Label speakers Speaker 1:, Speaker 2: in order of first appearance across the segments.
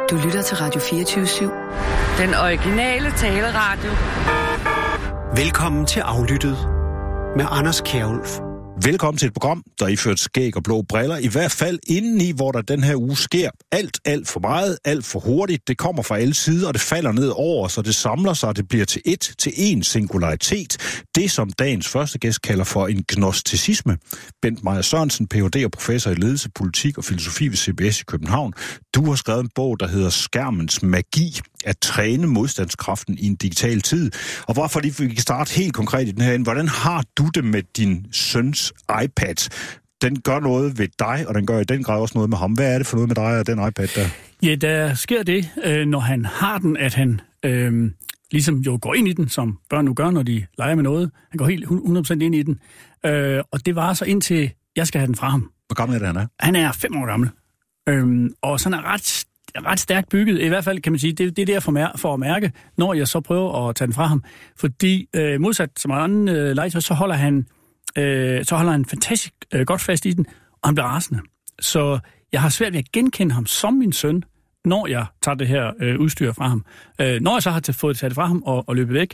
Speaker 1: Du lytter til Radio 24/7.
Speaker 2: Den originale taleradio.
Speaker 3: Velkommen til Aflyttet med Anders Kjærulf.
Speaker 4: Velkommen til et program, der iført skæg og blå briller, i hvert fald indeni, hvor der den her uge sker alt for meget, alt for hurtigt. Det kommer fra alle sider, og det falder ned over, så det samler sig, og det bliver til en singularitet. Det, som dagens første gæst kalder for en gnosticisme. Bent Meyer Sørensen, Ph.D. og professor i ledelse, politik og filosofi ved CBS i København. Du har skrevet en bog, der hedder Skærmens magi, at træne modstandskraften i en digital tid. Og hvorfor lige vi kan starte helt konkret i den her ende, hvordan har du det med din søns iPad? Den gør noget ved dig, og den gør i den grad også noget med ham. Hvad er det for noget med dig og den iPad der?
Speaker 5: Ja, der sker det, når han har den, at han ligesom jo går ind i den, som børn nu gør, når de leger med noget. Han går helt 100% ind i den. Og det varer så indtil jeg skal have den fra ham.
Speaker 4: Hvor gammel er det, han er?
Speaker 5: Han er 5 år gammel. Og sådan er ret stærkt bygget. I hvert fald kan man sige, det er der for at mærke, når jeg så prøver at tage den fra ham. Fordi modsat som andre legetøj, så holder han fantastisk godt fast i den, og han bliver rasende. Så jeg har svært ved at genkende ham som min søn, når jeg tager det her udstyr fra ham. Når jeg så har fået taget det fra ham og løbet væk,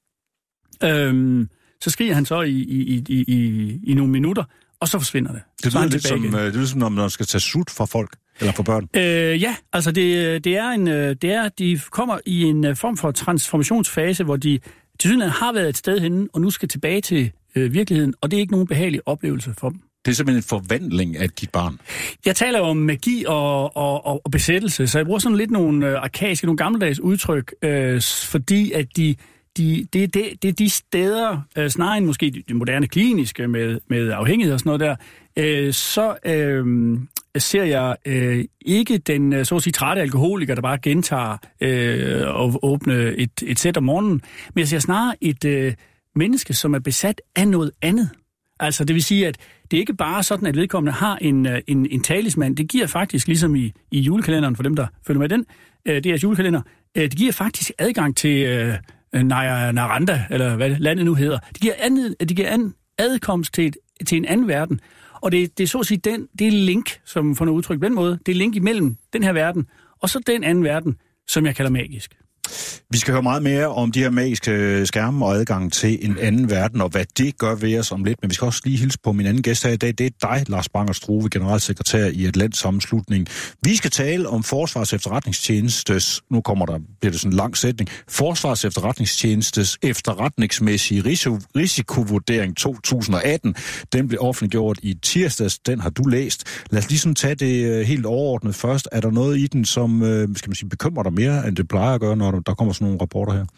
Speaker 5: så skriger han så i nogle minutter, og så forsvinder det.
Speaker 4: Det lyder som når man skal tage sut fra folk, eller fra børn.
Speaker 5: Ja, altså de kommer i en form for transformationsfase, hvor de tilsyneladende har været et sted henne, og nu skal tilbage til virkeligheden, og det er ikke nogen behagelig oplevelse for dem.
Speaker 4: Det er simpelthen en forvandling af dit barn. Jeg
Speaker 5: taler om magi og besættelse, så jeg bruger sådan lidt nogle arkaiske, nogle gammeldags udtryk, fordi at det er de steder, snarere end måske de moderne kliniske med afhængighed og sådan noget der, så ser jeg ikke den, så at sige, trætte alkoholiker, der bare gentager og åbne et sæt om morgenen, men jeg ser snarere et menneske, som er besat af noget andet. Altså, det vil sige, at det er ikke bare sådan, at vedkommende har en talisman. Det giver faktisk, ligesom i julekalenderen, for dem, der følger med den, det er julekalender, det giver faktisk adgang til Naranda, eller hvad landet nu hedder. Det giver adkomst til en anden verden. Og det er så at sige, det er link, som får noget udtryk på den måde, det er link imellem den her verden, og så den anden verden, som jeg kalder magisk.
Speaker 4: Vi skal høre meget mere om de her magiske skærme og adgang til en anden verden, og hvad det gør ved os om lidt. Men vi skal også lige hilse på min anden gæst her i dag. Det er dig, Lars Bang Struve, generalsekretær i Atlantsammenslutningen. Vi skal tale om Forsvarets Efterretningstjenestes, nu bliver det sådan en lang sætning, Forsvarets Efterretningstjenestes efterretningsmæssige risikovurdering 2018. Den blev offentliggjort i tirsdags. Den har du læst. Lad os lige sådan tage det helt overordnet først. Er der noget i den, som skal man sige, bekymrer dig mere, end det plejer at gøre, når der kommer sådan nogle rapporter her?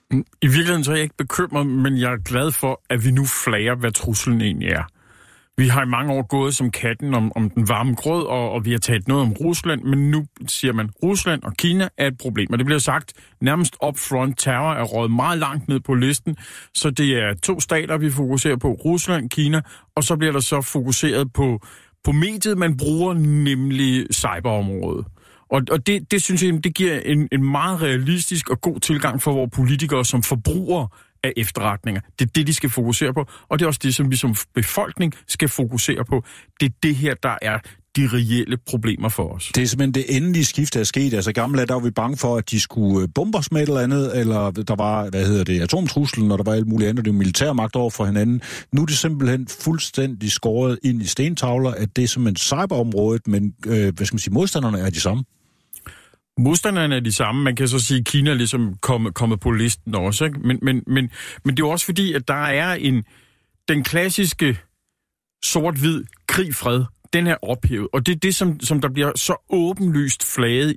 Speaker 6: I virkeligheden så er jeg ikke bekymret, men jeg er glad for, at vi nu flager, hvad truslen egentlig er. Vi har i mange år gået som katten om den varme grød, og vi har talt noget om Rusland, men nu siger man, Rusland og Kina er et problem. Og det bliver sagt nærmest upfront. Terror er røget meget langt ned på listen, så det er 2 stater, vi fokuserer på, Rusland, Kina, og så bliver der så fokuseret på mediet, man bruger, nemlig cyberområdet. Og det synes jeg, det giver en meget realistisk og god tilgang for vores politikere som forbrugere af efterretninger. Det er det, de skal fokusere på, og det er også det, som vi som befolkning skal fokusere på. Det er det her, der er de reelle problemer for os.
Speaker 4: Det er simpelthen det endelige skift, der er sket. Altså gamle der var vi bange for, at de skulle bombe os med et eller andet, eller der var, atomtruslen, og der var alt muligt andet, det var militærmagt over for hinanden. Nu er det simpelthen fuldstændig skåret ind i stentavler, at det er simpelthen cyberområdet, men modstanderne er de samme.
Speaker 6: Modstanderne er de samme. Man kan så sige, at Kina er ligesom kommet på listen også. Ikke? Men det er jo også fordi, at der er den klassiske sort-hvid krig-fred, den er ophævet. Og det er det, som der bliver så åbenlyst flaget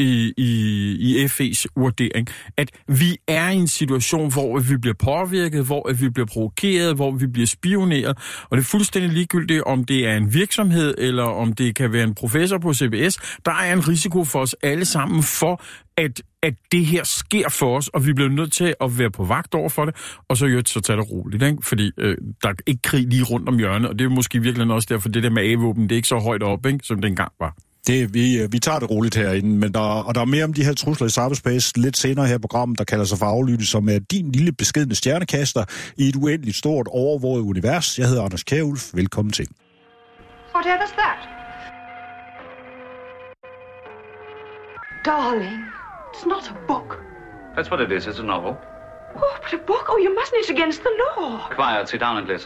Speaker 6: i FE's vurdering, at vi er i en situation, hvor vi bliver påvirket, hvor vi bliver provokeret, hvor vi bliver spioneret. Og det er fuldstændig ligegyldigt, om det er en virksomhed, eller om det kan være en professor på CBS. Der er en risiko for os alle sammen for, at det her sker for os, og vi bliver nødt til at være på vagt over for det, og så tager det roligt, ikke? Fordi der er ikke krig lige rundt om hjørnet, og det er måske virkelig også derfor, det der med A-våben, det er ikke så højt op, ikke? Som det engang var.
Speaker 4: Vi tager det roligt herinde, men der er mere om de her trusler i cyberspace lidt senere her i programmet, der kalder sig for Aflyttet, som er din lille beskedne stjernekaster i et uendeligt stort overvåget univers. Jeg hedder Anders Kjærulf. Velkommen til.
Speaker 7: Whatever's that? darling, it's not a book.
Speaker 8: That's what it is. It's a novel.
Speaker 7: Oh, but a book? Oh, you mustn't. It's against the law.
Speaker 8: Quiet. Sit down and listen.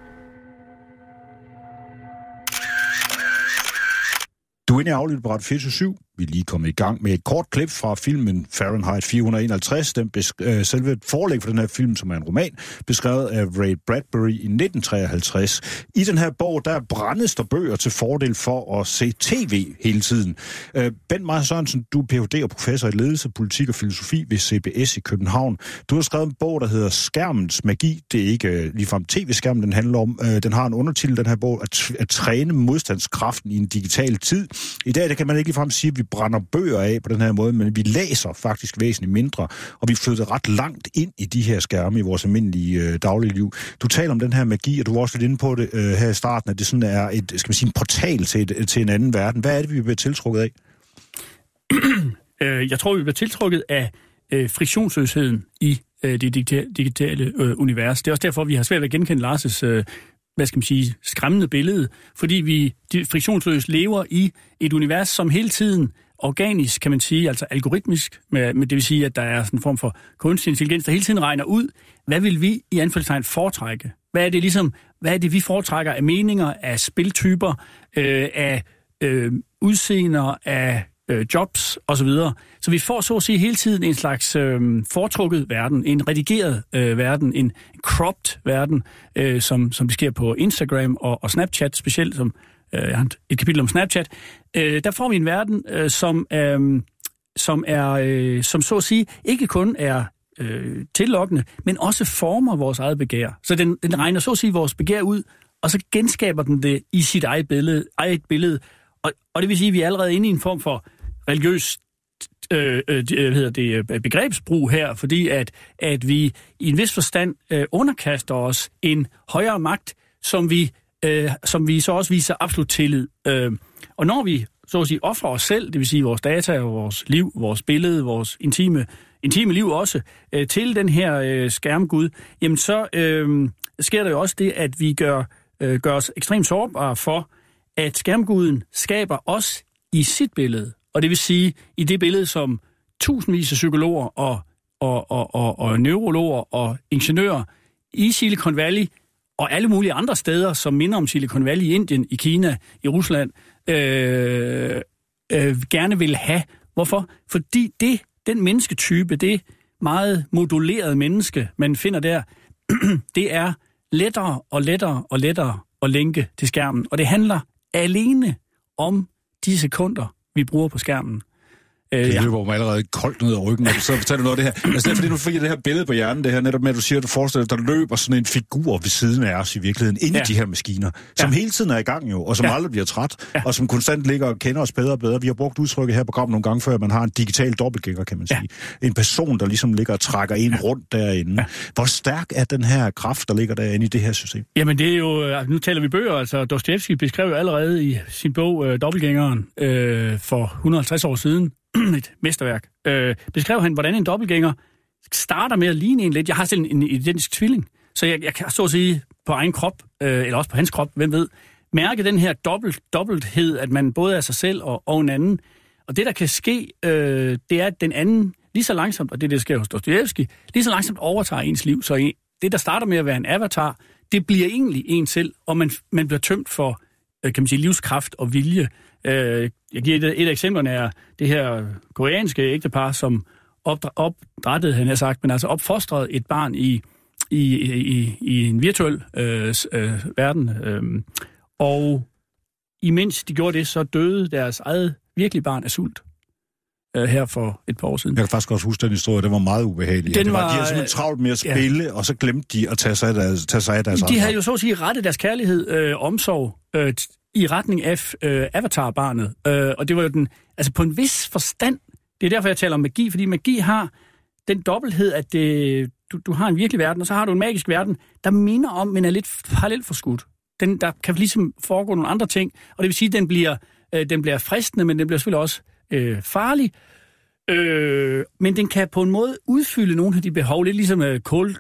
Speaker 4: Du er inde i Aflyttet på Radio 24/7. Vi er lige kommet i gang med et kort klip fra filmen Fahrenheit 451. Selve forlæg for den her film, som er en roman, beskrevet af Ray Bradbury i 1953. I den her bog, der brændes der bøger til fordel for at se tv hele tiden. Bent Meier Sørensen, du er Ph.D. og professor i ledelse, politik og filosofi ved CBS i København. Du har skrevet en bog, der hedder Skærmens magi. Det er ikke ligefrem tv-skærmen, den handler om. Den har en undertitel, den her bog, at træne modstandskraften i en digital tid. I dag der kan man ikke ligefrem sige, at vi brænder bøger af på den her måde, men vi læser faktisk væsentligt mindre, og vi flytter ret langt ind i de her skærme i vores almindelige daglige liv. Du taler om den her magi, og du var også lidt inde på det her i starten, at det sådan er et, skal man sige, en portal til en anden verden. Hvad er det, vi bliver tiltrukket af?
Speaker 5: Jeg tror, vi bliver tiltrukket af friktionsløsheden i det digitale univers. Det er også derfor, vi har svært ved at genkende Lars' skræmmende billede, fordi vi friktionsløst lever i et univers, som hele tiden organisk, kan man sige, altså algoritmisk, med det vil sige, at der er sådan en form for kunstig intelligens, der hele tiden regner ud, hvad vil vi i anførselstegn foretrække? Hvad er det, vi foretrækker af meninger, af spiltyper, af udseender, af jobs osv. Så vi får så at sige hele tiden en slags foretrukket verden, en redigeret verden, en cropped verden, som det sker på Instagram og Snapchat, specielt som jeg har et kapitel om Snapchat. Der får vi en verden, som så at sige ikke kun er tillokkende, men også former vores eget begær. Så den regner så at sige vores begær ud, og så genskaber den det i sit eget billede. Og det vil sige, at vi er allerede inde i en form for religiøs begrebsbrug her, fordi at vi i en vis forstand underkaster os en højere magt, som vi så også viser absolut tillid. Og når vi så at sige offrer os selv, det vil sige vores data, vores liv, vores billede, vores intime liv også, til den her skærmgud, jamen så sker der jo også det, at vi gør os ekstremt sårbare for, at skærmguden skaber os i sit billede. Og det vil sige, i det billede, som tusindvis af psykologer og neurologer og ingeniører i Silicon Valley og alle mulige andre steder, som minder om Silicon Valley i Indien, i Kina, i Rusland, gerne vil have. Hvorfor? Fordi den mennesketype, det meget modulerede menneske, man finder der, det er lettere at lænke til skærmen. Og det handler alene om de sekunder, vi bruger på skærmen.
Speaker 4: Det løber mig allerede koldt ned ad ryggen, og så fortæller du noget af det her. Altså, det er fordi, nu fik jeg det her billede på hjernen, det her netop med, at du siger, at du forestiller, at der løber sådan en figur ved siden af os i virkeligheden, inde i de her maskiner, som hele tiden er i gang jo, og som aldrig bliver træt, og som konstant ligger og kender os bedre og bedre. Vi har brugt udtrykket her på programmet nogle gange før, at man har en digital dobbeltgænger, kan man sige. En person, der ligesom ligger og trækker en rundt derinde. Hvor stærk er den her kraft, der ligger derinde i det her system? Jamen det er jo, nu taler vi bøger, altså Dostojevskij beskrev jo allerede i sin bog Dobbeltgængeren for 150 år siden, et mesterværk, beskrev han, hvordan en dobbeltgænger starter med at ligne en lidt. Jeg har selv en identisk tvilling, så jeg kan så at sige på egen krop, eller også på hans krop, hvem ved, mærke den her dobbelthed, at man både er sig selv og en anden. Og det, der kan ske, det er, at den anden lige så langsomt, og det sker hos Dostojevskij, lige så langsomt overtager ens liv. Så det, der starter med at være en avatar, det bliver egentlig en selv, og man bliver tømt for, kan man sige, livskraft og vilje. Jeg giver et af eksemplerne er det her koreanske ægtepar, som opdrættede, han har sagt, men altså opfostrede et barn i en virtuel verden. Og imens de gjorde det, så døde deres eget virkelige barn af sult. Her for et par år siden. Jeg kan faktisk også huske den historie, den var meget ubehagelig. De havde simpelthen travlt med at spille, og så glemte de at tage sig af deres
Speaker 5: De havde jo så at sige rettet deres kærlighed, omsorg, i retning af avatarbarnet. Og det var jo altså på en vis forstand, det er derfor, jeg taler om magi, fordi magi har den dobbelthed, at du har en virkelig verden, og så har du en magisk verden, der minder om, men er lidt parallelt forskudt. Der kan ligesom foregå nogle andre ting, og det vil sige, at den bliver fristende, men den bliver selvfølgelig også farlig. Men den kan på en måde udfylde nogle af de behov, lidt ligesom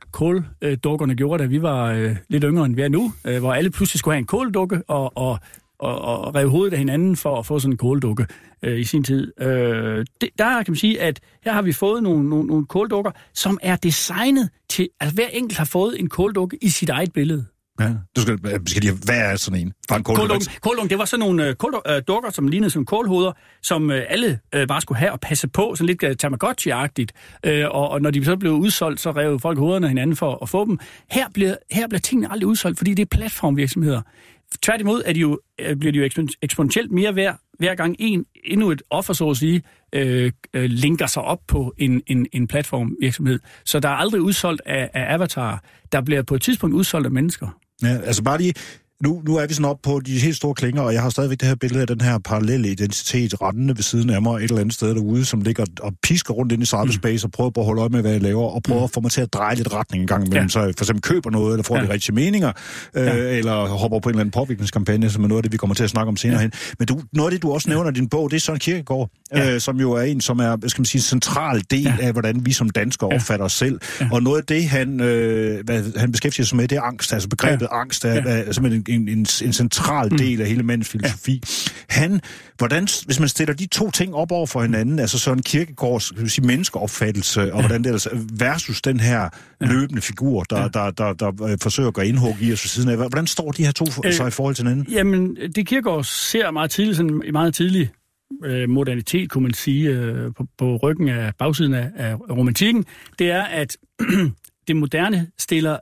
Speaker 5: kåldukkerne gjorde, da vi var lidt yngre end vi er nu, hvor alle pludselig skulle have en kåldukke, og og rev hovedet af hinanden for at få sådan en kåldukke i sin tid. Der kan man sige, at her har vi fået nogle kåldukker, som er designet til, altså hver enkelt har fået en kåldukke i sit eget billede.
Speaker 4: Ja, hvad er sådan en?
Speaker 5: Kåldukken, det var sådan nogle dukker, som lignede som kålhoveder, som alle bare skulle have og passe på, sådan lidt Tamagotchi-agtigt. Og når de så blev udsolgt, så rev folk hovederne af hinanden for at få dem. Her bliver tingene aldrig udsolgt, fordi det er platformvirksomheder. Tværtimod bliver de jo eksponentielt mere værd, hver gang endnu et offer, så at sige, linker sig op på en platformvirksomhed. Så der er aldrig udsolgt af avatarer. Der bliver på et tidspunkt udsolgt af mennesker.
Speaker 4: Ja, altså bare lige... Nu er vi sådan op på de helt store klinger, og jeg har stadigvæk det her billede af den her parallelle identitet rendende ved siden af mig et eller andet sted derude, som ligger og pisker rundt ind i cyberspace og prøver på at holde øje med, hvad jeg laver, og prøver at få mig til at dreje lidt retning en gang imellem. Så jeg for eksempel køber noget, eller får de rigtige meninger, eller hopper på en eller anden påvirkningskampagne, som er noget af det, vi kommer til at snakke om senere hen. Men noget af det, du også nævner i din bog, det er Søren Kierkegaard, som jo er en, som er, skal man sige, en central del af, hvordan vi som danskere opfatter os selv. Og noget af det, han beskæftiger sig med, det er angst. Altså begrebet angst er simpelthen en central del af hele mandens filosofi. Hvordan, hvis man stiller de to ting op over for hinanden, altså Søren Kierkegaards menneskeopfattelse, og hvordan det er versus den her løbende figur, der forsøger at gøre indhug i os ved siden af. Hvordan står de her to så i forhold til hinanden?
Speaker 5: Jamen, det Kierkegaard ser meget tidligt, sådan en meget tidlig modernitet, kunne man sige, på ryggen af bagsiden af romantikken, det er, at det moderne stiller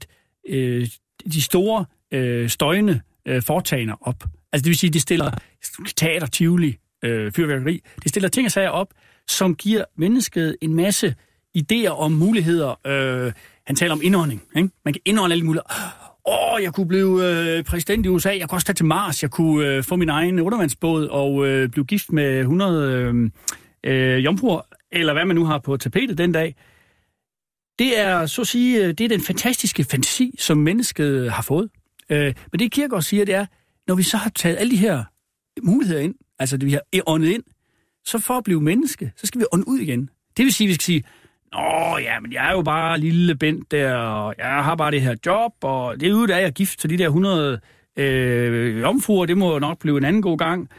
Speaker 5: de store støjende foretagender op. Altså det vil sige, det stiller teater, tivoli, fyrværkeri. Det stiller ting og sager op, som giver mennesket en masse idéer om muligheder. Han taler om indånding. Ikke? Man kan indånde alle muligheder. Jeg kunne blive præsident i USA. Jeg kunne også tage til Mars. Jeg kunne få min egen undervandsbåd og blive gift med 100 jomfruer, eller hvad man nu har på tapetet den dag. Det er, så at sige, det er den fantastiske fantasi, som mennesket har fået. Men det Kierkegaard siger, det er, når vi så har taget alle de her muligheder ind, altså det vi har åndet ind, så for at blive menneske, så skal vi ånde ud igen. Det vil sige, at vi skal sige, men jeg er jo bare lille Bent der, og jeg har bare det her job, og det er jo, der er jeg gift til de der 100 jomfruer, det må nok blive en anden god gang.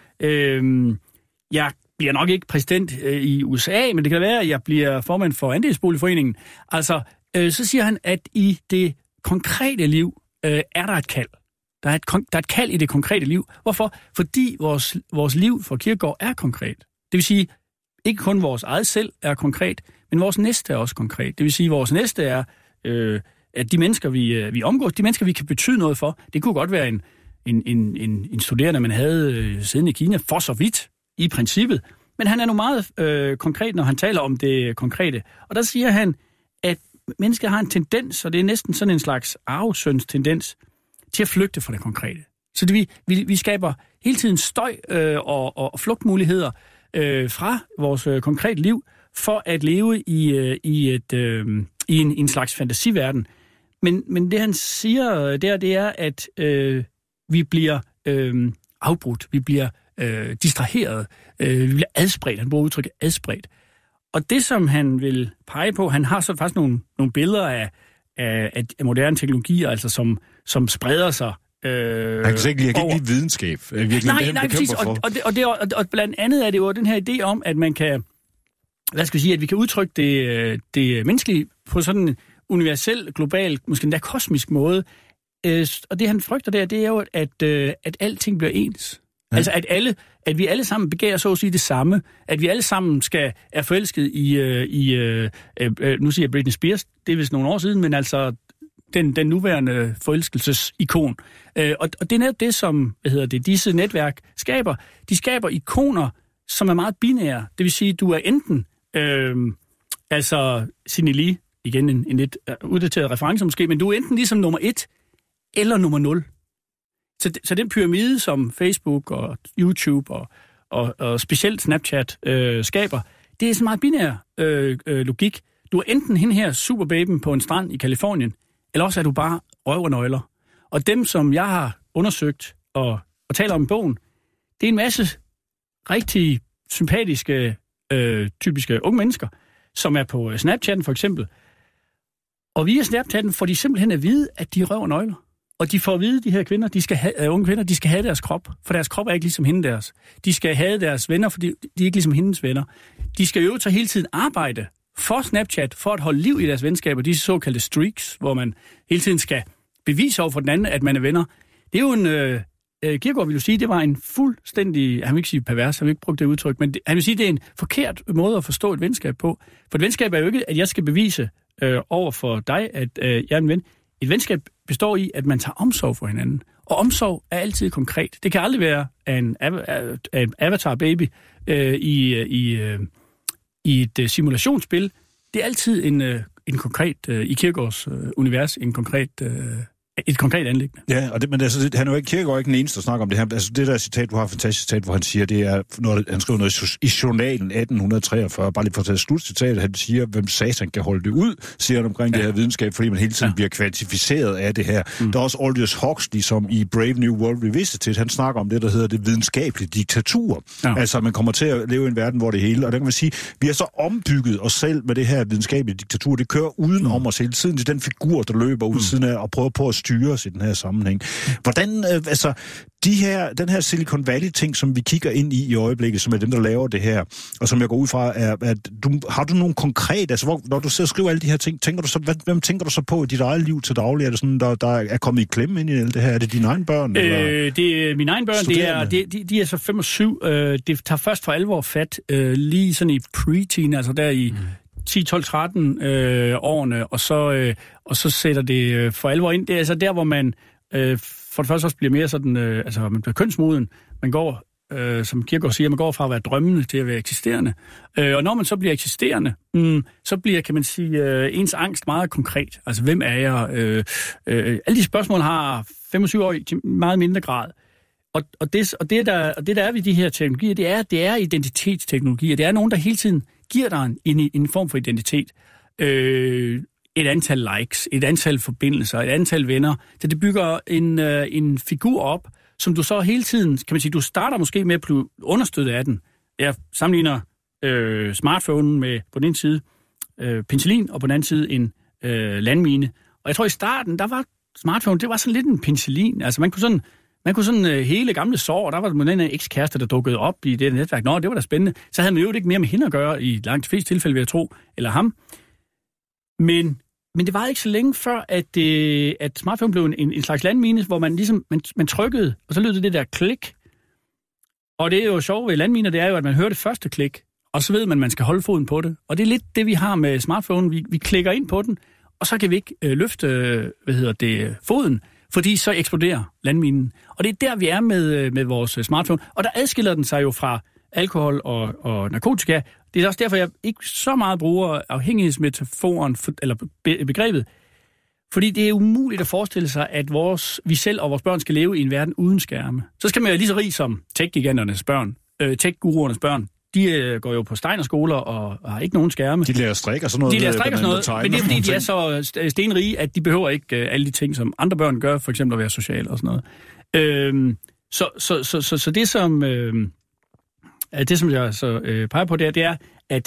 Speaker 5: Jeg bliver nok ikke præsident i USA, men det kan være, at jeg bliver formand for Andelsboligforeningen. Altså, så siger han, at i det konkrete liv er der et kald. Der er et kald i det konkrete liv. Hvorfor? Fordi vores liv for Kierkegaard er konkret. Det vil sige, ikke kun vores eget selv er konkret, men vores næste er også konkret. Det vil sige, at vores næste er, at de mennesker, vi omgås, de mennesker, vi kan betyde noget for, det kunne godt være en studerende, man havde siddende i Kina, for så vidt, i princippet. Men han er nu meget konkret, når han taler om det konkrete. Og der siger han, at mennesket har en tendens, og det er næsten sådan en slags arvesøns tendens, til at flygte fra det konkrete. Så vi skaber hele tiden støj og flugtmuligheder fra vores konkrete liv, for at leve i en slags fantasiverden. Men det han siger det er, at vi bliver afbrudt, vi bliver distraheret, vi bliver adspredt. Han bruger udtrykket adspredt. Og det, som han vil pege på, han har så faktisk nogle billeder af moderne teknologier, altså som spreder sig.
Speaker 4: Han kan ikke lide videnskab.
Speaker 5: Nej, præcis. Og blandt andet er det jo den her idé om, at man kan, at vi kan udtrykke det menneskelige på sådan en universel, global, måske endda kosmisk måde. Og det, han frygter det er jo, at alting bliver ens. Ja. Altså, at vi alle sammen begærer, så at sige, det samme. At vi alle sammen er forelsket i nu siger jeg Britney Spears, det er vist nogle år siden, men altså den nuværende forelskelsesikon. Og det er netop det, som disse netværk skaber. De skaber ikoner, som er meget binære. Det vil sige, du er enten, Sidney Lee, igen en lidt uddateret reference måske, men du er enten ligesom nummer 1 eller nummer 0. Så den pyramide, som Facebook og YouTube og specielt Snapchat skaber, det er sådan meget binær logik. Du er enten hende her superbabyen på en strand i Kalifornien, eller også er du bare røvernøgler. Og dem, som jeg har undersøgt og taler om i bogen, det er en masse rigtig sympatiske, typiske unge mennesker, som er på Snapchatten for eksempel. Og via Snapchatten får de simpelthen at vide, at de er røvernøgler. Og de får at vide, de her kvinder, unge kvinder, de skal have deres krop, for deres krop er ikke ligesom hende deres. De skal have deres venner, for de er ikke ligesom hendes venner. De skal jo så hele tiden arbejde for Snapchat, for at holde liv i deres venskaber, disse såkaldte streaks, hvor man hele tiden skal bevise over for den anden, at man er venner. Det er jo en... Kierkegaard vil jo sige, det var en fuldstændig... Han vil ikke sige pervers, han vil ikke bruge det udtryk, men han vil sige, det er en forkert måde at forstå et venskab på. For et venskab er jo ikke, at jeg skal bevise over for dig, at jeg er en ven. Et venskab består i, at man tager omsorg for hinanden. Og omsorg er altid konkret. Det kan aldrig være en avatar-baby i et simulationsspil. Det er altid en konkret, i Kierkegaards univers, et konkret anliggende.
Speaker 4: Ja, og men altså, han er jo ikke, Kierkegaard ikke den eneste, der snakker om det her. Altså, det der citat, du har, fantastisk citat, hvor han siger, det er, han skriver noget i journalen 1843, bare lige for at tage slutcitatet, han siger, hvem satan kan holde det ud, siger han omkring det her videnskab, fordi man hele tiden bliver kvantificeret af det her. Der er også Aldous Huxley, som i Brave New World Revisited, han snakker om det, der hedder det videnskabelige diktatur. Ja. Altså, man kommer til at leve i en verden, hvor det hele, og der kan man sige, vi har så ombygget os selv med det her videnskabelige diktatur. Det kører uden om os hele tiden. Det er den figur, der løber ud siden af og prøver på at styre os i den her sammenhæng. Hvordan, altså, den her Silicon Valley-ting, som vi kigger ind i øjeblikket, som er dem, der laver det her, og som jeg går ud fra, er at har du nogle konkrete, altså, når du sidder og skriver alle de her ting, hvem tænker du så på i dit eget liv til daglig? Er det sådan, der er kommet i klemme ind i alt det her? Er det dine egne børn?
Speaker 5: Det er mine egne børn, de er så 5 og 7. Det tager først for alvor fat lige sådan i preteen, altså der i 10, 12, 13 årene, og så sætter det for alvor ind. Det er altså der, hvor man for det første også bliver mere sådan, altså man bliver kønsmoden. Man går, som Kierkegaard siger, man går fra at være drømmende til at være eksisterende. Og når man så bliver eksisterende, så bliver, kan man sige, ens angst meget konkret. Altså, hvem er jeg? Alle de spørgsmål har 25 år i meget mindre grad. Og det der er ved de her teknologier, det er identitetsteknologier. Det er nogen, der hele tiden giver dig en form for identitet. Et antal likes, et antal forbindelser, et antal venner. Så det bygger en figur op, som du så hele tiden, kan man sige, du starter måske med at blive understøttet af den. Jeg sammenligner smartphonen med på den ene side penicillin, og på den anden side en landmine. Og jeg tror i starten, der var smartphone, det var sådan lidt en penicillin. Altså man kunne sådan hele gamle sår, der var den ekskæreste, der dukkede op i det netværk. Nå, det var da spændende. Så havde man jo ikke mere med hende at gøre i langt de fleste tilfælde, vil jeg tro, eller ham. Men det var ikke så længe før, at smartphone blev en slags landmine, hvor man ligesom man trykkede, og så lød det der klik. Og det er jo sjovt ved landminer, det er jo, at man hører det første klik, og så ved man skal holde foden på det. Og det er lidt det, vi har med smartphone. Vi klikker ind på den, og så kan vi ikke løfte foden, fordi så eksploderer landminen. Og det er der, vi er med vores smartphone. Og der adskiller den sig jo fra alkohol og narkotika. Det er også derfor, jeg ikke så meget bruger afhængighedsmetaforen, eller begrebet. Fordi det er umuligt at forestille sig, at vi selv og vores børn skal leve i en verden uden skærme. Så skal man jo lige så rig som tech-giganternes børn, tech-guruernes børn. De går jo på Steiner-skoler og har ikke nogen skærme. De lærer strik og sådan noget. Men det er fordi, de er så stenrige, at de behøver ikke alle de ting, som andre børn gør, for eksempel at være sociale og sådan noget. Så det, som jeg så peger på, det er,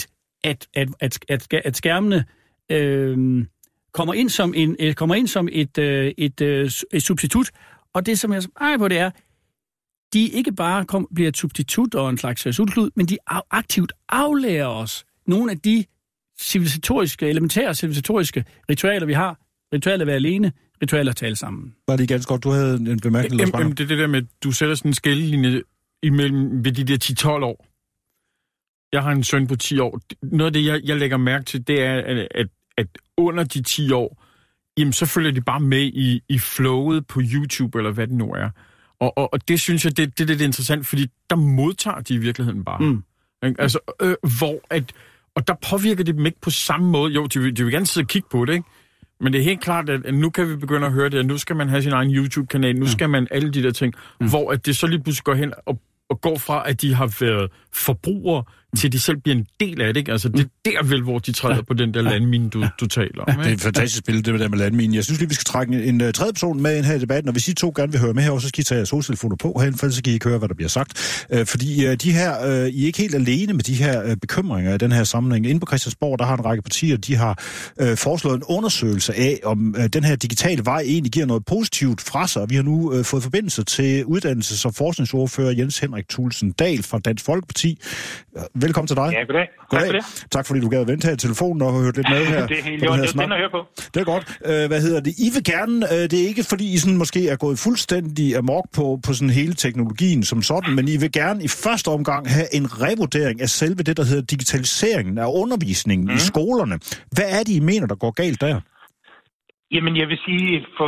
Speaker 5: at skærmene kommer ind som et substitut, og det, som jeg peger på, det er, de ikke bare bliver et substitut og en slags substitut, men de aktivt aflærer os nogle af de elementære civilisatoriske ritualer, vi har. Ritualer at være alene, ritualer at tale sammen. Var det ganske godt, du havde en bemærkning?
Speaker 6: Det er det der med, du sætter sådan en skillelinje imellem ved de der 10-12 år. Jeg har en søn på 10 år. Noget af det, jeg lægger mærke til, det er, at under de 10 år, jamen, så følger de bare med i flowet på YouTube, eller hvad det nu er. Og det synes jeg, det er lidt interessant, fordi der modtager de i virkeligheden bare. Altså, og der påvirker det dem ikke på samme måde. Jo, de vil gerne sidde og kigge på det, ikke? Men det er helt klart, at nu kan vi begynde at høre det, at nu skal man have sin egen YouTube-kanal, nu skal man alle de der ting, hvor at det så lige pludselig går hen og går fra, at de har været forbrugere, til de selv bliver en del af det, ikke? Altså, det er der vel, hvor de træder på den der landmine, du taler om.
Speaker 4: Det er et fantastisk billede, det med landminen. Jeg synes lige, vi skal trække en tredje person med ind her i debatten, og hvis I to gerne vil høre med herovre, så skal I tage jeres hovedtelefoner på herinde, for så kan I ikke høre, hvad der bliver sagt. Fordi I er ikke helt alene med de her bekymringer i den her sammenhæng. Inde på Christiansborg, der har en række partier, de har foreslået en undersøgelse af, om den her digitale vej egentlig giver noget positivt fra sig. Vi har nu fået forbindelse til uddannelses- og forskningsordfører Jens Henrik Thulesen Dahl fra Dansk Folkeparti. Velkommen til dig.
Speaker 9: Ja, goddag.
Speaker 4: Tak for det. Tak fordi du gad at vente her i telefonen og høre lidt med her.
Speaker 9: Det er helt jo, den at høre på.
Speaker 4: Det er godt. I vil gerne, det er ikke fordi I sådan måske er gået fuldstændig amok på sådan hele teknologien som sådan, men I vil gerne i første omgang have en revurdering af selve det, der hedder digitaliseringen af undervisningen i skolerne. Hvad er det, I mener, der går galt der?
Speaker 9: Jamen, jeg vil sige,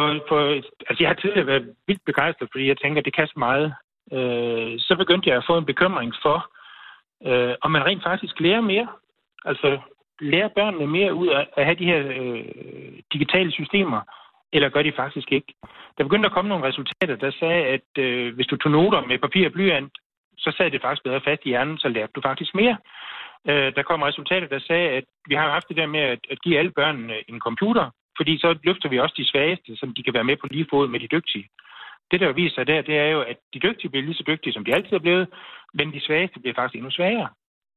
Speaker 9: altså jeg har tidligere været vildt begejstret, fordi jeg tænker, det kan så meget. Så begyndte jeg at få en bekymring for, om man rent faktisk lærer mere. Altså, lærer børnene mere ud af at have de her digitale systemer, eller gør de faktisk ikke? Der begyndte at komme nogle resultater, der sagde, at hvis du tog noter med papir og blyant, så sad det faktisk bedre fast i hjernen, så lærte du faktisk mere. Der kom resultater, der sagde, at vi har haft det der med at give alle børnene en computer, fordi så løfter vi også de svageste, som de kan være med på lige fod med de dygtige. Det, der viser sig der, det er jo, at de dygtige bliver lige så dygtige, som de altid er blevet, men de svageste bliver faktisk endnu svagere.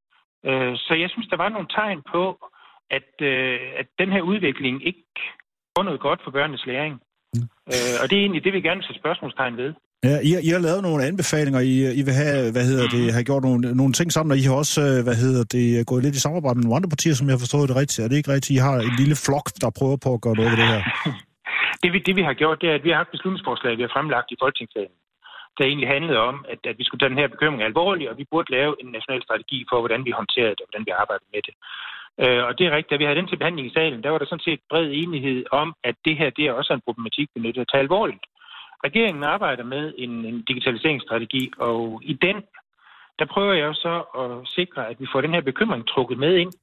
Speaker 9: Så jeg synes, der var nogle tegn på, at den her udvikling ikke får noget godt for børnenes læring. Og det er egentlig det, vi gerne vil sætte spørgsmålstegn ved.
Speaker 4: Ja, I har lavet nogle anbefalinger, I vil have, har gjort nogle ting sammen, og I har også, gået lidt i samarbejde med nogle andre partier, som jeg har forstået det rigtigt. Er det ikke rigtigt? I har en lille flok, der prøver på at gøre noget ved det her.
Speaker 9: Det vi har gjort, det er, at vi har haft beslutningsforslag, vi har fremlagt i Folketingssalen, der egentlig handlede om, at vi skulle tage den her bekymring alvorligt, og vi burde lave en national strategi for, hvordan vi håndterede det, og hvordan vi arbejdede med det. Og det er rigtigt, da vi havde den til behandling i salen, der var der sådan set bred enighed om, at det her, det er også en problematik, vi er nødt til at tage alvorligt. Regeringen arbejder med en digitaliseringsstrategi, og i den, der prøver jeg så at sikre, at vi får den her bekymring trukket med ind.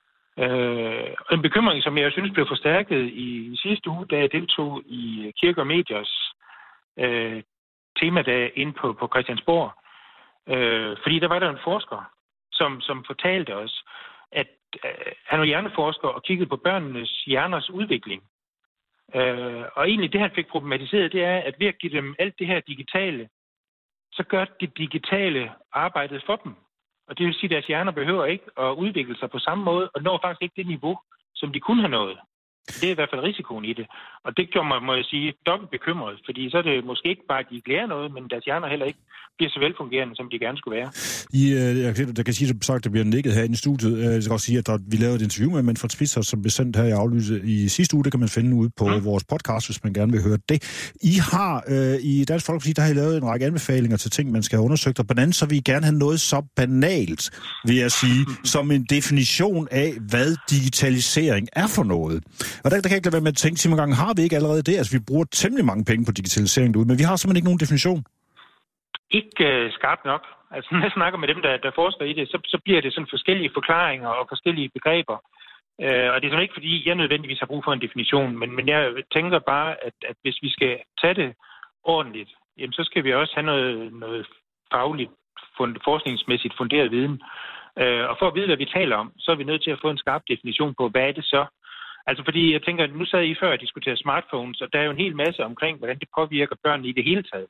Speaker 9: En bekymring, som jeg synes blev forstærket i sidste uge, da jeg deltog i Kirke og Mediers temadag inde på Christiansborg. Fordi der var der en forsker, som fortalte os, at han var hjerneforsker og kiggede på børnenes hjerners udvikling. Og egentlig det, han fik problematiseret, det er, at ved at give dem alt det her digitale, så gør det digitale arbejdet for dem. Og det vil sige, at deres hjerner behøver ikke at udvikle sig på samme måde, og når faktisk ikke det niveau, som de kunne have nået. Det er i hvert fald risikoen i det. Og det gjorde mig, må jeg sige, dobbelt bekymret, fordi så er det måske ikke bare, at de ikke lærer noget, men deres hjerner heller ikke bliver så velfungerende, som de gerne skulle være.
Speaker 4: Jeg kan sige, at der bliver nikket her i studiet. Jeg skal også sige, at vi lavede et interview med Manfred Spitzer, som blev sendt her i Aflyset i sidste uge. Det kan man finde ude på vores podcast, hvis man gerne vil høre det. I har i Dansk Folkeparti, der har I lavet en række anbefalinger til ting, man skal have undersøgt, og blandt andet så vil I gerne have noget så banalt, vil jeg sige, som en definition af, hvad digitalisering er for noget. Og der kan jeg ikke lade være med at tænke, Simon Gang, har vi ikke allerede det? Altså, vi bruger temmelig mange penge på digitalisering derude, men vi har simpelthen ikke nogen definition.
Speaker 9: Ikke skarpt nok. Altså, når jeg snakker med dem, der forsker i det, så bliver det sådan forskellige forklaringer og forskellige begreber. Og det er sådan ikke, fordi jeg nødvendigvis har brug for en definition, men jeg tænker bare, at hvis vi skal tage det ordentligt, jamen, så skal vi også have noget fagligt, forskningsmæssigt funderet viden. Og for at vide, hvad vi taler om, så er vi nødt til at få en skarp definition på, hvad er det så? Altså fordi jeg tænker, nu sad I før at diskutere smartphones, og der er jo en hel masse omkring, hvordan det påvirker børnene i det hele taget.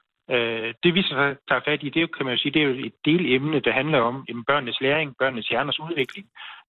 Speaker 9: Det vi så tager fat i, det kan man jo sige, det er jo et delemne, der handler om børnenes læring, børnenes hjerners udvikling,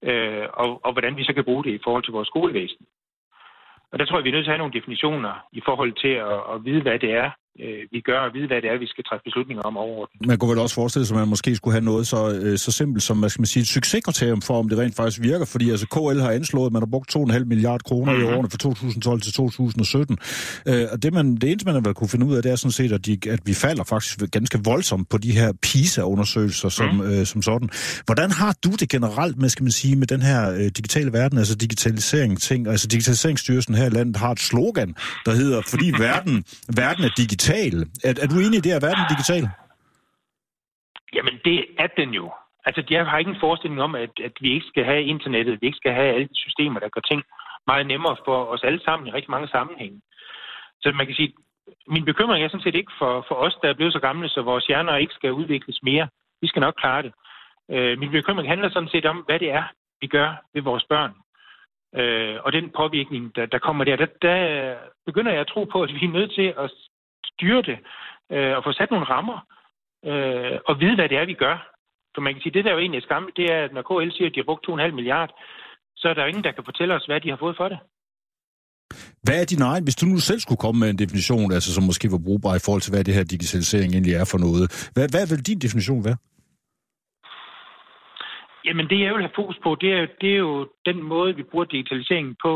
Speaker 9: og hvordan vi så kan bruge det i forhold til vores skolevæsen. Og der tror jeg, vi er nødt til at have nogle definitioner i forhold til at vide, hvad det er, vi gør, og vide, hvad det er, vi skal træffe beslutninger om overordnet.
Speaker 4: Man kunne vel også forestille sig, at man måske skulle have noget så simpelt som, hvad skal man sige, et succeskriterium for, om det rent faktisk virker, fordi altså KL har anslået, at man har brugt 2,5 milliarder kroner i årene fra 2012 til 2017. Og det eneste, man vel kunne finde ud af, det er sådan set, at vi falder faktisk ganske voldsomt på de her PISA-undersøgelser som sådan. Hvordan har du det generelt med, skal man sige, med den her digitale verden, altså digitalisering-ting, altså Digitaliseringsstyrelsen her i landet har et slogan, der hedder, fordi verden er digital. Er du enig i det, at verden er digital?
Speaker 9: Jamen, det er den jo. Altså, jeg har ikke en forestilling om, at vi ikke skal have internettet, vi ikke skal have alle de systemer, der gør ting meget nemmere for os alle sammen i rigtig mange sammenhænge. Så man kan sige, min bekymring er sådan set ikke for os, der er blevet så gamle, så vores hjerner ikke skal udvikles mere. Vi skal nok klare det. Min bekymring handler sådan set om, hvad det er, vi gør ved vores børn. Og den påvirkning, der kommer der begynder jeg at tro på, at vi er nødt til at styre det og få sat nogle rammer og vide, hvad det er, vi gør. For man kan sige, det der jo egentlig er skræmmende, det er, at når KL siger, at de har brugt 2,5 milliarder, så er der jo ingen, der kan fortælle os, hvad de har fået for det.
Speaker 4: Hvad er din egen, hvis du nu selv skulle komme med en definition, altså som måske var brugbar i forhold til, hvad det her digitalisering egentlig er for noget? Hvad vil din definition være? Jamen det, jeg vil have fokus på, det er jo den måde, vi bruger digitaliseringen på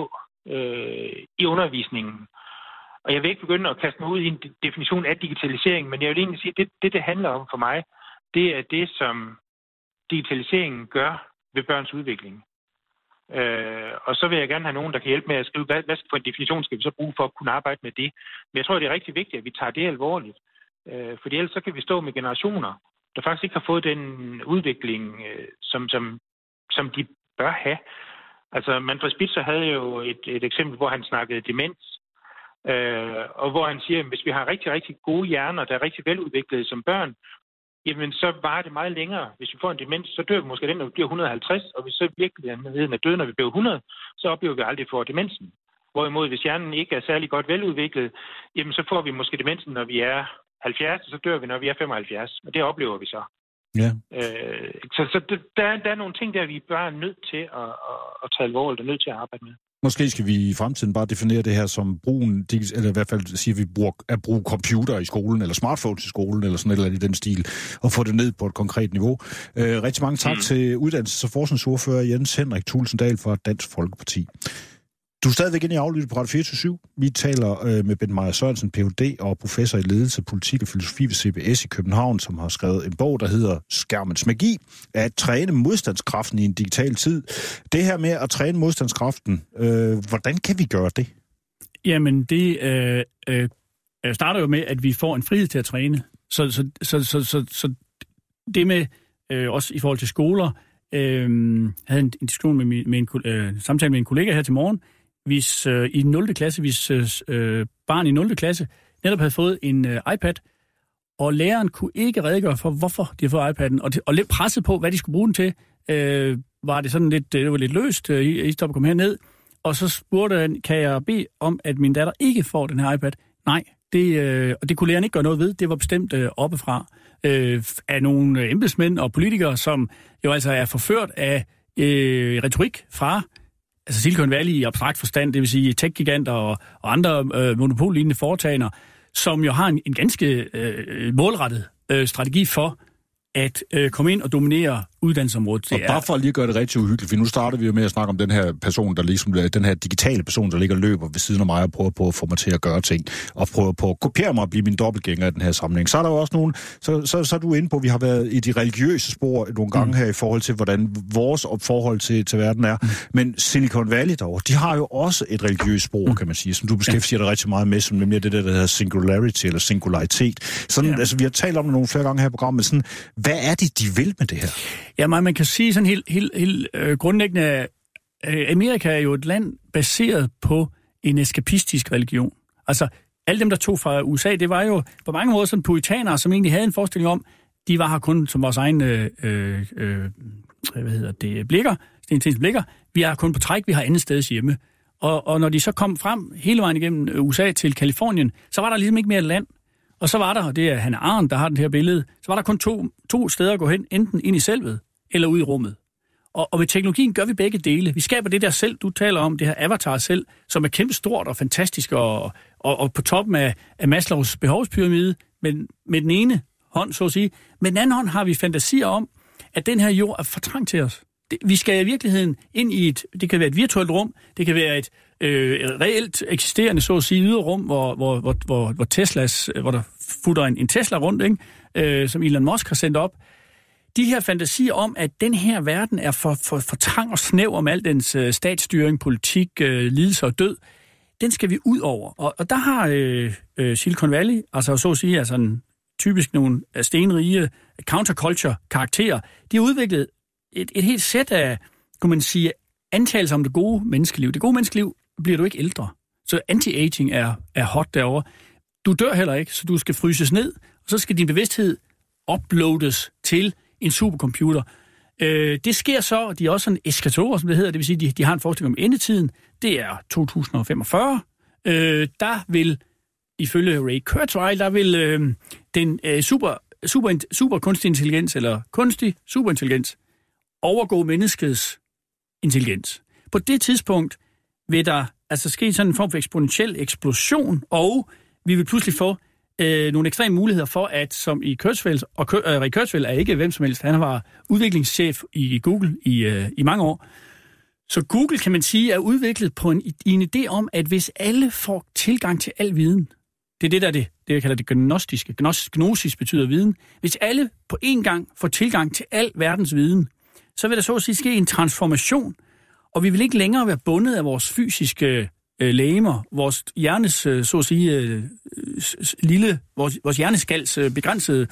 Speaker 4: i undervisningen. Og jeg vil ikke begynde at kaste mig ud i en definition af digitalisering, men jeg vil egentlig sige, at det handler om for mig, det er det, som digitaliseringen gør ved børns udvikling. Og så vil jeg gerne have nogen, der kan hjælpe med at skrive, hvad for en definition skal vi så bruge for at kunne arbejde med det. Men jeg tror, det er rigtig vigtigt, at vi tager det alvorligt. Fordi ellers så kan vi stå med generationer, der faktisk ikke har fået den udvikling, som de bør have. Altså, Manfred Spitzer havde jo et eksempel, hvor han snakkede demens, og hvor han siger, at hvis vi har rigtig, rigtig gode hjerner, der er rigtig veludviklede som børn, jamen så varer det meget længere. Hvis vi får en demens, så dør vi måske den, når vi bliver 150, og hvis så virkelig er døde, når vi bliver 100, så oplever vi aldrig for demensen. Hvorimod, hvis hjernen ikke er særlig godt veludviklet, jamen så får vi måske demensen, når vi er 70, og så dør vi, når vi er 75. Og det oplever vi så. Ja. Så der er nogle ting, der vi bare er nødt til at tage alvorligt og nødt til at arbejde med. Måske skal vi i fremtiden bare definere det her som brugen, eller i hvert fald sige, at vi bruger computer i skolen, eller smartphones i skolen, eller sådan et eller andet i den stil, og få det ned på et konkret niveau. Rigtig mange tak til uddannelses- og forskningsordfører Jens Henrik Thulesen-Dahl fra Dansk Folkeparti. Du er stadigvæk inde i Aflyttet på Radio 24/7. Vi taler med Bent Meyer Sørensen, Ph.D. og professor i ledelse, politik og filosofi ved CBS i København, som har skrevet en bog, der hedder Skærmens magi, at træne modstandskraften i en digital tid. Det her med at træne modstandskraften, hvordan kan vi gøre det? Jamen, det starter jo med, at vi får en frihed til at træne. Så det med, også i forhold til skoler, havde en diskussion med en samtale med en kollega her til morgen, hvis i 0. klasse, hvis barn i 0. klasse netop havde fået en iPad, og læreren kunne ikke redegøre for, hvorfor de havde fået iPad'en, og lidt presset på, hvad de skulle bruge den til, var det sådan lidt, det var lidt løst, I stopper kom herned, og så spurgte han, kan jeg bede om, at min datter ikke får den her iPad? Nej, det kunne læreren ikke gøre noget ved, det var bestemt oppefra af nogle embedsmænd og politikere, som jo altså er forført af retorik fra altså Silicon Valley i abstrakt forstand, det vil sige tech-giganter og andre monopollignende foretagender, som jo har en ganske målrettet strategi for at komme ind og dominere uddannelsesområdet. Og bare for at lige gøre det rigtig uhyggeligt, for nu starter vi jo med at snakke om den her person, der ligesom, den her digitale person, der ligger og løber ved siden af mig og prøver på at få mig til at gøre ting, og prøver på at kopiere mig og blive min dobbeltgænger i den her sammenhæng. Så er der jo også nogen, så er du inde på, vi har været i de religiøse spor nogle gange her i forhold til, hvordan vores forhold til verden er. Men Silicon Valley derovre, de har jo også et religiøst spor, kan man sige, som du beskæftiger dig rigtig meget med, som nemlig det der hedder singularity eller singularitet. Sådan, altså, vi har talt om det nogle flere gange her i programmet, men sådan, hvad er det, de vil med det her? Ja, man kan sige sådan helt grundlæggende, Amerika er jo et land baseret på en eskapistisk religion. Altså, alle dem, der tog fra USA, det var jo på mange måder sådan puritanere, som egentlig havde en forestilling om, de var her kun som vores egne blikker, Sten blikker. Vi er kun på træk, vi har andet steds hjemme. Og når de så kom frem hele vejen igennem USA til Kalifornien, så var der ligesom ikke mere land. Og så var der, og det er Hannah Arendt, der har det her billede, så var der kun to steder at gå hen, enten ind i selvet eller ud i rummet. Og med teknologien gør vi begge dele. Vi skaber det der selv, du taler om, det her avatar selv, som er kæmpe stort og fantastisk og på toppen af Maslows behovspyramide, men med den ene hånd, så at sige. Med den anden hånd har vi fantasier om, at den her jord er for trang til os. Vi skal i virkeligheden ind i det kan være et virtuelt rum, det kan være et reelt eksisterende, så at sige, yderrum, hvor Teslas, hvor der futter en Tesla rundt, ikke? Som Elon Musk har sendt op. De her fantasier om, at den her verden er for trang og snæv om al dens statsstyring, politik, lidelse og død, den skal vi ud over. Og der har Silicon Valley, altså så at sige, altså en, typisk nogle stenrige counterculture-karakterer, de har udviklet et helt sæt af, kunne man sige, antagelser om det gode menneskeliv. Det gode menneskeliv bliver du ikke ældre. Så anti-aging er hot derovre. Du dør heller ikke, så du skal fryses ned, og så skal din bevidsthed uploades til en supercomputer.
Speaker 5: Det sker så, og de er også sådan eskatorer, som det hedder, det vil sige, de har en forestilling om endetiden. Det er 2045. Der vil, ifølge Ray Kurzweil, der vil den super kunstig intelligens, eller kunstig superintelligens, overgå menneskets intelligens. På det tidspunkt vil der altså ske sådan en form for eksponentiel eksplosion, og vi vil pludselig få nogle ekstreme muligheder for, at som i Kurzweil, og Ray Kurzweil er ikke hvem som helst, han var udviklingschef i Google i mange år. Så Google, kan man sige, er udviklet på en idé om, at hvis alle får tilgang til al viden, det er det, der jeg kalder det gnostiske. Gnosis betyder viden. Hvis alle på én gang får tilgang til al verdens viden, så vil der så at sige ske en transformation, og vi vil ikke længere være bundet af vores fysiske legemer, vores hjernes, så at sige, vores hjerneskals begrænsede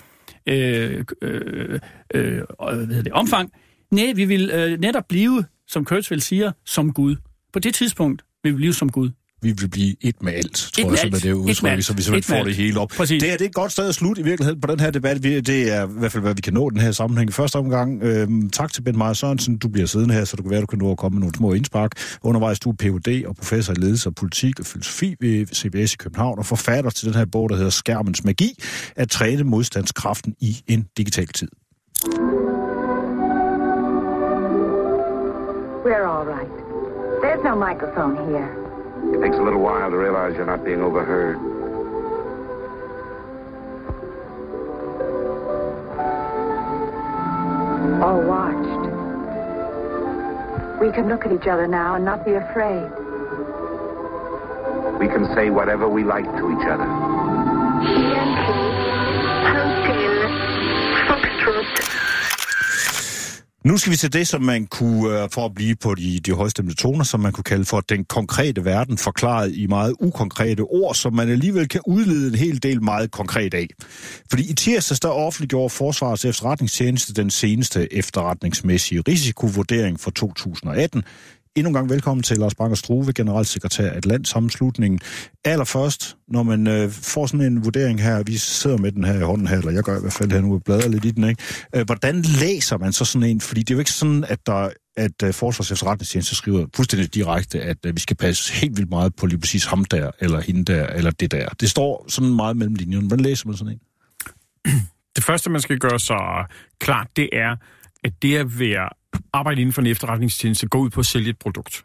Speaker 5: omfang. Nej, vi vil netop blive, som Kurzweil siger, som Gud. På det tidspunkt vil vi blive som Gud.
Speaker 4: Vi vil blive et med alt, tror jeg, som er det udtryk, så vi simpelthen får det hele op.
Speaker 5: Præcis.
Speaker 4: Det er et godt sted at slutte i virkeligheden på den her debat. Det er i hvert fald, hvad vi kan nå den her sammenhæng. I første omgang, tak til Bent Meyer Sørensen. Du bliver siddende her, så du kan være, du kan nå at komme med nogle små indspark. Undervejs du er Ph.D. og professor i ledelse og politik og filosofi ved CBS i København og forfatter til den her bog, der hedder Skærmens magi, at træne modstandskraften i en digital tid.
Speaker 10: We're all right. There's no microphone here.
Speaker 11: It takes a little while to realize you're not being overheard.
Speaker 10: Or watched. We can look at each other now and not be afraid.
Speaker 11: We can say whatever we like to each other.
Speaker 10: Hotel Foxtrot.
Speaker 4: Nu skal vi til det, som man kunne, for at blive på de højstemte toner, som man kunne kalde for den konkrete verden, forklaret i meget ukonkrete ord, som man alligevel kan udlede en hel del meget konkret af. Fordi i tirsdags, der offentliggjorde Forsvarets Efterretningstjeneste den seneste efterretningsmæssige risikovurdering for 2018. Endnu en gang velkommen til Lars Bang Struve, generalsekretær af Atlantsammenslutningen. Allerførst, når man får sådan en vurdering her, vi sidder med den her i hånden her, eller jeg gør i hvert fald her nu og bladrer lidt i den, ikke? Hvordan læser man så sådan en? Fordi det er jo ikke sådan, at Forsvarets Efterretningstjeneste skriver fuldstændig direkte, at vi skal passe helt vildt meget på lige præcis ham der, eller hende der, eller det der. Det står sådan meget mellem linjerne. Hvordan læser man sådan en?
Speaker 6: Det første, man skal gøre så klart, det er, at det at være arbejde inden for en efterretningstjeneste går ud på at sælge et produkt.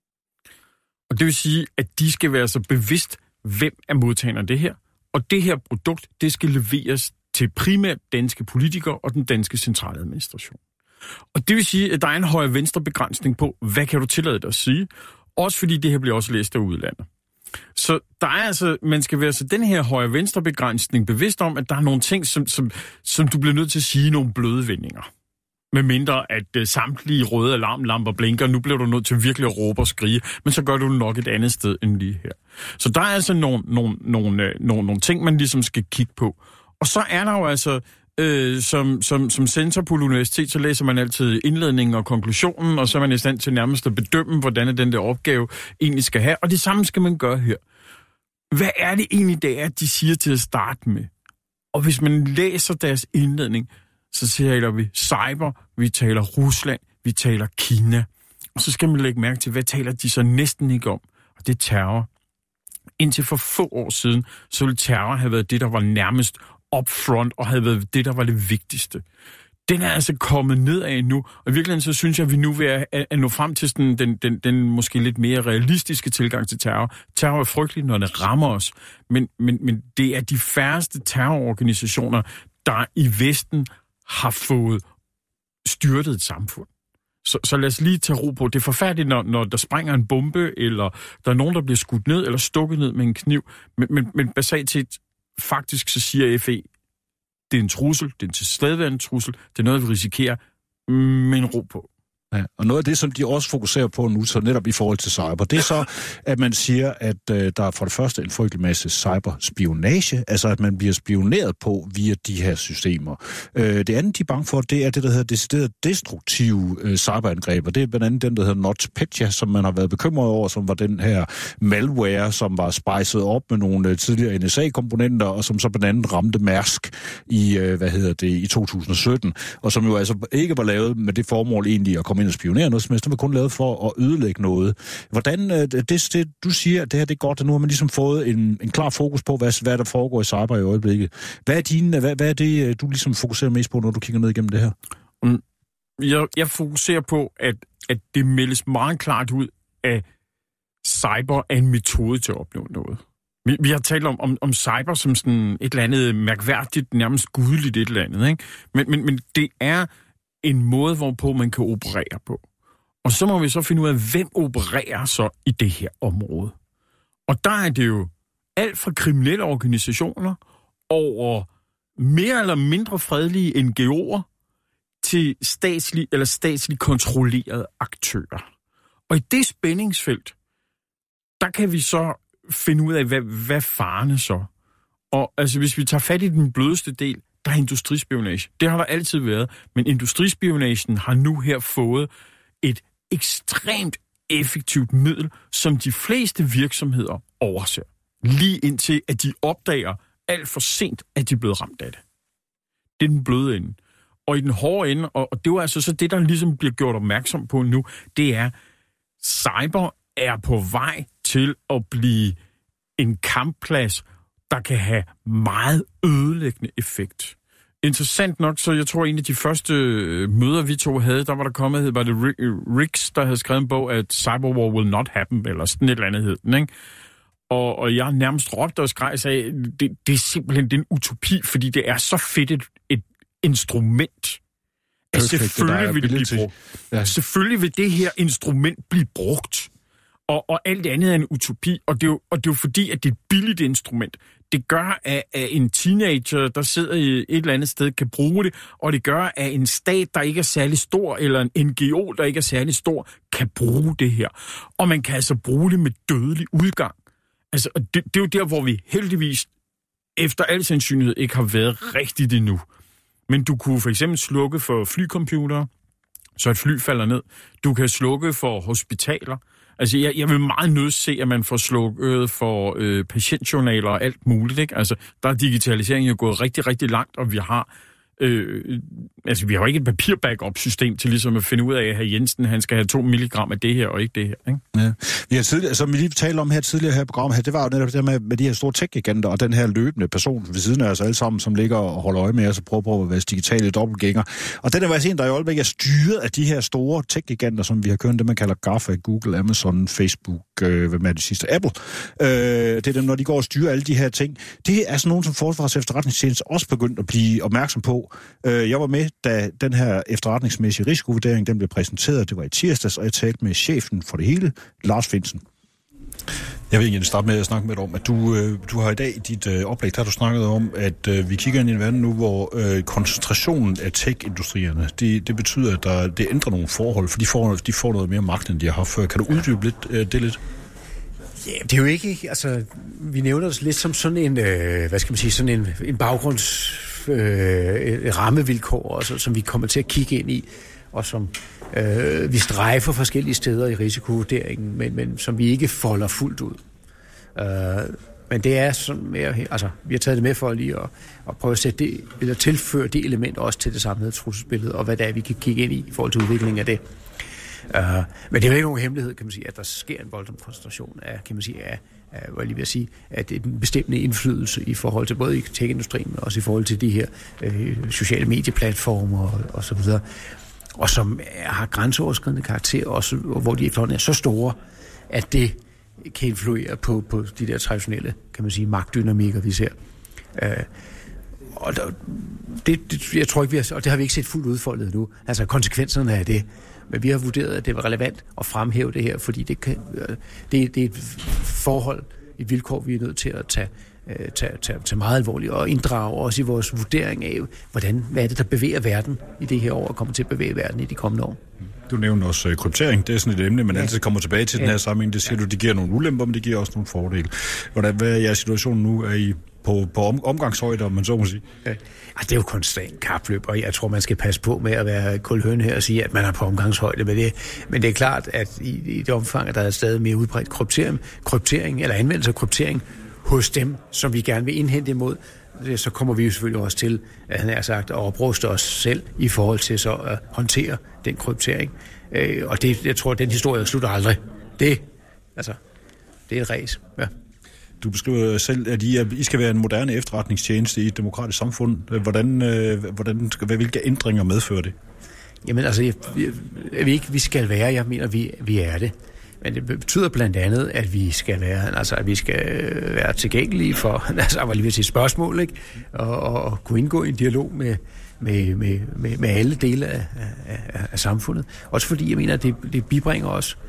Speaker 6: Og det vil sige, at de skal være så bevidst, hvem er modtageren af det her. Og det her produkt, det skal leveres til primært danske politikere og den danske centraladministration. Og det vil sige, at der er en højre-venstre begrænsning på, hvad kan du tillade dig at sige? Også fordi det her bliver også læst af udlandet. Så der er altså, man skal være så den her højre-venstre begrænsning bevidst om, at der er nogle ting, som du bliver nødt til at sige nogle bløde vendinger. Med mindre at samtlige røde alarmlamper blinker, nu bliver du nødt til virkelig at råbe og skrige, men så gør du det nok et andet sted end lige her. Så der er altså nogle ting, man ligesom skal kigge på. Og så er der jo altså, som censor på universitet, så læser man altid indledningen og konklusionen, og så er man i stand til nærmest at bedømme, hvordan den der opgave egentlig skal have. Og det samme skal man gøre her. Hvad er det egentlig, det er, de siger til at starte med? Og hvis man læser deres indledning, så taler vi cyber, vi taler Rusland, vi taler Kina. Og så skal man lægge mærke til, hvad taler de så næsten ikke om? Og det er terror. Indtil for få år siden, så ville terror have været det, der var nærmest upfront, og havde været det, der var det vigtigste. Den er altså kommet nedad nu, og i virkeligheden så synes jeg, at vi nu vil at nå frem til sådan den måske lidt mere realistiske tilgang til terror. Terror er frygteligt, når det rammer os, men det er de færreste terrororganisationer, der i Vesten har fået styrtet et samfund. Så lad os lige tage ro på. Det er forfærdeligt, når der springer en bombe, eller der er nogen, der bliver skudt ned, eller stukket ned med en kniv. Men basalt set, faktisk så siger FE, det er en trussel, det er en tilstedeværende trussel, det er noget, vi risikerer, men ro på.
Speaker 4: Ja, og noget af det, som de også fokuserer på nu, så netop i forhold til cyber, det er så, at man siger, at der er for det første en frygtelig masse cyberspionage, altså at man bliver spioneret på via de her systemer. Det andet, de er bange for, det er det, der hedder decideret destruktive cyberangreb, og det er blandt andet den, der hedder NotPetya, som man har været bekymret over, som var den her malware, som var spejset op med nogle tidligere NSA-komponenter, og som så blandt andet ramte Mærsk i 2017, og som jo altså ikke var lavet med det formål egentlig at komme ind og spionere noget som helst, det var kun lavet for at ødelægge noget. Hvordan, du siger, at det her det er godt, og nu har man ligesom fået en klar fokus på, hvad der foregår i cyber i øjeblikket. Hvad er det, du ligesom fokuserer mest på, når du kigger ned igennem det her?
Speaker 6: Jeg fokuserer på, at det meldes meget klart ud, at cyber er en metode til at opnå noget. Vi har talt om cyber som sådan et eller andet mærkværdigt, nærmest gudeligt et eller andet, ikke? Men det er en måde, hvorpå man kan operere på. Og så må vi så finde ud af, hvem opererer så i det her område. Og der er det jo alt fra kriminelle organisationer over mere eller mindre fredelige NGO'er til statsligt kontrollerede aktører. Og i det spændingsfelt, der kan vi så finde ud af, hvad farerne så. Og altså, hvis vi tager fat i den blødeste del, der er industrispionage. Det har der altid været, men industrispionagen har nu her fået et ekstremt effektivt middel, som de fleste virksomheder overser. Lige indtil, at de opdager alt for sent, at de er blevet ramt af det. Det er den bløde ende. Og i den hårde ende, og det er altså så det, der ligesom bliver gjort opmærksom på nu, det er, cyber er på vej til at blive en kampplads, der kan have meget ødelæggende effekt. Interessant nok, så jeg tror, en af de første møder, vi to havde, der var der kommet, var det Ricks, der havde skrevet en bog, at cyberwar will not happen, eller sådan et eller andet hed den, ikke? Og jeg nærmest råbte og skreg og sagde, det er simpelthen en utopi, fordi det er så fedt et instrument. At selvfølgelig vil det blive brugt. Ja. Selvfølgelig vil det her instrument blive brugt. Og alt andet er en utopi, og det er jo fordi, at det er et billigt instrument. Det gør, at en teenager, der sidder i et eller andet sted, kan bruge det, og det gør, at en stat, der ikke er særlig stor, eller en NGO, der ikke er særlig stor, kan bruge det her. Og man kan altså bruge det med dødelig udgang. Altså, det er jo der, hvor vi heldigvis, efter al sandsynlighed, ikke har været rigtigt endnu. Men du kunne for eksempel slukke for flycomputere, så et fly falder ned. Du kan slukke for hospitaler. Altså, jeg vil meget nødt se, at man får slukket for patientjournaler og alt muligt, ikke? Altså, der er digitaliseringen jo gået rigtig, rigtig langt, og vi har vi har jo ikke et papir-backup-system til ligesom at finde ud af, at hr. Jensen, han skal have 2 milligram af det her, og ikke det her, ikke? Ja.
Speaker 4: Vi har tidligere, som vi lige talte om her tidligere her i programmet her, det var jo netop det med de her store tech-giganter, og den her løbende person ved siden af os alle sammen, som ligger og holder øje med os og prøver på at være digitale dobbeltgænger. Og den er faktisk en, der i øjeblikket er styret af de her store tech-giganter, som vi har kørt, det man kalder GAFA, Google, Amazon, Facebook, hvem er det sidste? Apple. Det er dem, når de går og styrer alle de her ting. Det er sådan nogen, som Forsvarets Efterretningstjeneste også begyndt at blive opmærksom på. Jeg var med, da den her efterretningsmæssige risikovurdering, den blev præsenteret. Det var i tirsdags, og jeg talte med chefen for det hele, Lars Findsen. Jeg vil egentlig starte med at snakke med dig om, at du har i dag i dit oplæg, der har du snakket om, at vi kigger ind i en verden nu, hvor koncentrationen af tech-industrierne, det betyder, at det ændrer nogle forhold, for de får noget mere magt, end de har haft før. Kan du uddybe lidt det lidt?
Speaker 12: Ja, det er jo ikke, altså, vi nævner det lidt som sådan en, sådan en baggrunds rammevilkår, også, som vi kommer til at kigge ind i, og som vi strejfer forskellige steder i risikovurderingen, men som vi ikke folder fuldt ud. Men det er sådan mere, altså, vi har taget det med for lige at prøve at sætte det, eller tilføre det element også til det samlede trusselsbillede, og hvad det er, vi kan kigge ind i forhold til udviklingen af det. Men det er jo ikke nogen hemmelighed, kan man sige, at der sker en voldsom koncentration af, kan man sige, hvad lige vil sige, at det er en bestemmende indflydelse i forhold til både i tech-industrien, men også i forhold til de her sociale medieplatformer og så videre, og som har grænseoverskridende karakter, også, hvor de efterhånden er så store, at det kan influere på de der traditionelle, kan man sige, magtdynamikker, vi ser. Og jeg tror ikke, og det har vi ikke set fuldt udfoldet endnu, altså konsekvenserne af det. Men vi har vurderet, at det var relevant at fremhæve det her, fordi det er et forhold, et vilkår, vi er nødt til at tage meget alvorligt og inddrage også i vores vurdering af, hvad er det, der bevæger verden i det her år og kommer til at bevæge verden i de kommende år.
Speaker 4: Du nævner også kryptering. Det er sådan et emne, man altid kommer tilbage til den her sammenhæng. Det siger du, det giver nogle ulemper, men det giver også nogle fordele. Hvad er jeres situation nu? Er I på omgangshøjde, om man så må sige?
Speaker 12: Ja. Det er jo konstant kapløb, og jeg tror, man skal passe på med at være kulhøn her og sige, at man er på omgangshøjde med det. Men det er klart, at i det omfang, at der er stadig mere udbredt kryptering eller anvendelse af kryptering hos dem, som vi gerne vil indhente imod, så kommer vi jo selvfølgelig også til, at han har sagt, at opruste os selv i forhold til så at håndtere den kryptering. Og det, jeg tror, at den historie slutter aldrig. Det er et ræs, ja.
Speaker 4: Du beskriver selv, at I skal være en moderne efterretningstjeneste i et demokratisk samfund. Hvilke ændringer medfører det?
Speaker 12: Jamen altså, vi skal være, jeg mener, vi er det. Men det betyder blandt andet, at vi skal være tilgængelige for, var lige ved at sige spørgsmål, ikke? Og kunne indgå i en dialog med alle dele af samfundet. Også fordi, jeg mener, at det bibringer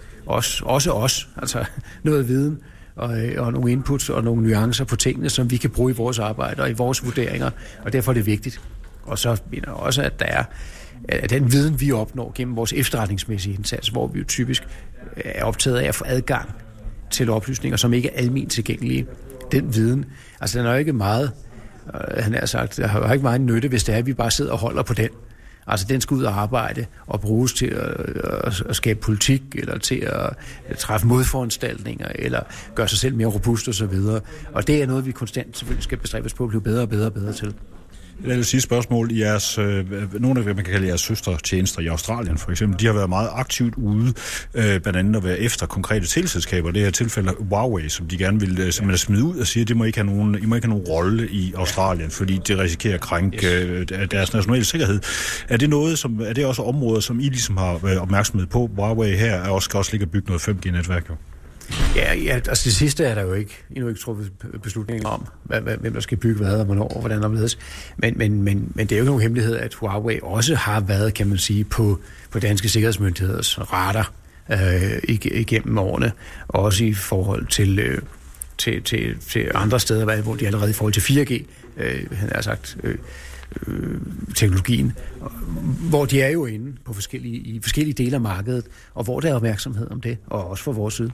Speaker 12: os, altså noget viden, og nogle inputs og nogle nuancer på tingene, som vi kan bruge i vores arbejde og i vores vurderinger, og derfor er det vigtigt. Og så mener jeg også, at der er at den viden, vi opnår gennem vores efterretningsmæssige indsats, hvor vi jo typisk er optaget af at få adgang til oplysninger, som ikke er alment tilgængelige. Den viden, altså den er jo ikke meget, han har sagt, der har ikke meget nytte, hvis det er, at vi bare sidder og holder på den. Altså den skal ud og arbejde og bruges til at skabe politik, eller til at træffe modforanstaltninger, eller gøre sig selv mere robust og så videre. Og det er noget, vi konstant selvfølgelig skal bestræbe os på at blive bedre og bedre og bedre til.
Speaker 4: Jeg vil sige et spørgsmål. Nogle af, hvad man kan kalde jeres søstertjenester i Australien, for eksempel, de har været meget aktivt ude, blandt andet at være efter konkrete teleselskaber. Det her tilfælde Huawei, som de gerne vil simpelthen smide ud og sige, at I må ikke have nogen rolle i Australien, fordi det risikerer at krænke deres nationale sikkerhed. Er det også områder, som I ligesom har opmærksomhed på? Huawei her skal også ligge og bygge noget 5G-netværk, jo.
Speaker 12: Ja, altså det sidste er der jo endnu ikke truffet beslutninger om, hvem der skal bygge hvad og hvornår og hvordan der ledes. Men det er jo ikke nogen hemmelighed, at Huawei også har været, kan man sige, på danske sikkerhedsmyndigheders radar igennem årene, også i forhold til andre steder, hvor de allerede i forhold til 4G, han har sagt, teknologien, hvor de er jo inde på forskellige dele af markedet, og hvor der er opmærksomhed om det, og også fra vores side.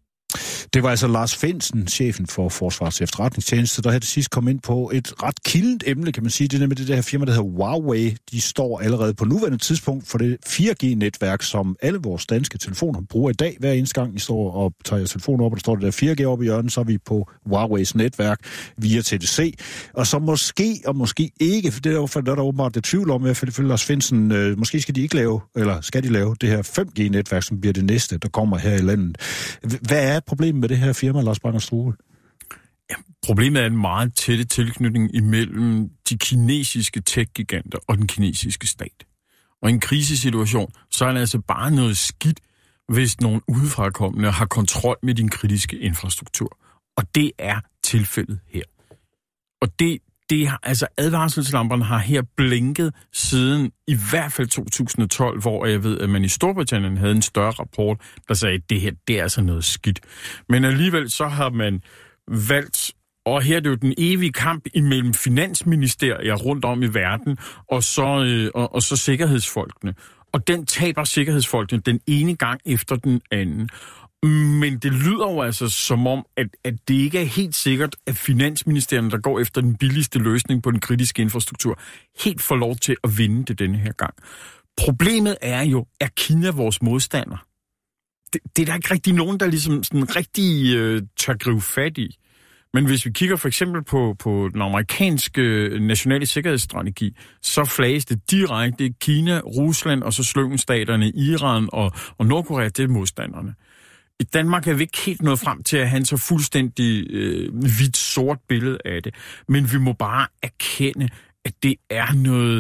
Speaker 4: Det var altså Lars Findsen, chefen for Forsvarets Efterretningstjeneste, der her til sidst kom ind på et ret kildent emne, kan man sige. Det er nemlig det der firma, der hedder Huawei. De står allerede på nuværende tidspunkt for det 4G-netværk, som alle vores danske telefoner bruger i dag. Hver eneste gang I står og tager jeres telefon op, og der står det der 4G op i hjørnet, så er vi på Huaweis netværk via TDC. Og så måske og måske ikke, for det er der åbenbart det tvivl om, i hvert fald ifølge Lars Findsen, måske skal de ikke lave, eller skal de lave det her 5G-netværk, som bliver det næste, der kommer her i landet. Hvad er problemet med det her firma, Lars Bang-Struve?
Speaker 6: Ja, problemet er en meget tætte tilknytning imellem de kinesiske tech-giganter og den kinesiske stat. Og i en krisesituation, så er det altså bare noget skidt, hvis nogen udefrakommende har kontrol med din kritiske infrastruktur. Og det er tilfældet her. Og altså advarselslamperne har her blinket siden i hvert fald 2012, hvor jeg ved, at man i Storbritannien havde en større rapport, der sagde, at det her, det er altså noget skidt. Men alligevel så har man valgt, og her er det jo den evige kamp imellem finansministerier rundt om i verden, og så sikkerhedsfolkene. Og den taber sikkerhedsfolkene den ene gang efter den anden. Men det lyder jo altså som om, at det ikke er helt sikkert, at finansministerierne, der går efter den billigste løsning på den kritiske infrastruktur, helt får lov til at vinde det denne her gang. Problemet er jo, er Kina vores modstander? Det er der ikke rigtig nogen, der ligesom sådan rigtig tør gribe fat i. Men hvis vi kigger for eksempel på den amerikanske nationale sikkerhedsstrategi, så flages det direkte Kina, Rusland og så slyngelstaterne Iran og Nordkorea, det er modstanderne. I Danmark er vi ikke helt nået frem til at have en så fuldstændig hvidt-sort billede af det. Men vi må bare erkende, at det er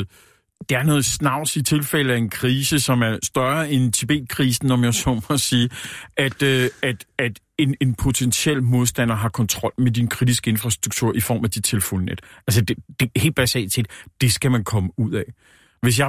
Speaker 6: noget snavs i tilfælde af en krise, som er større end Tibet-krisen, om jeg så må sige, at en potentiel modstander har kontrol med din kritiske infrastruktur i form af dit telefonnet. Altså det helt basalt set, det skal man komme ud af. Hvis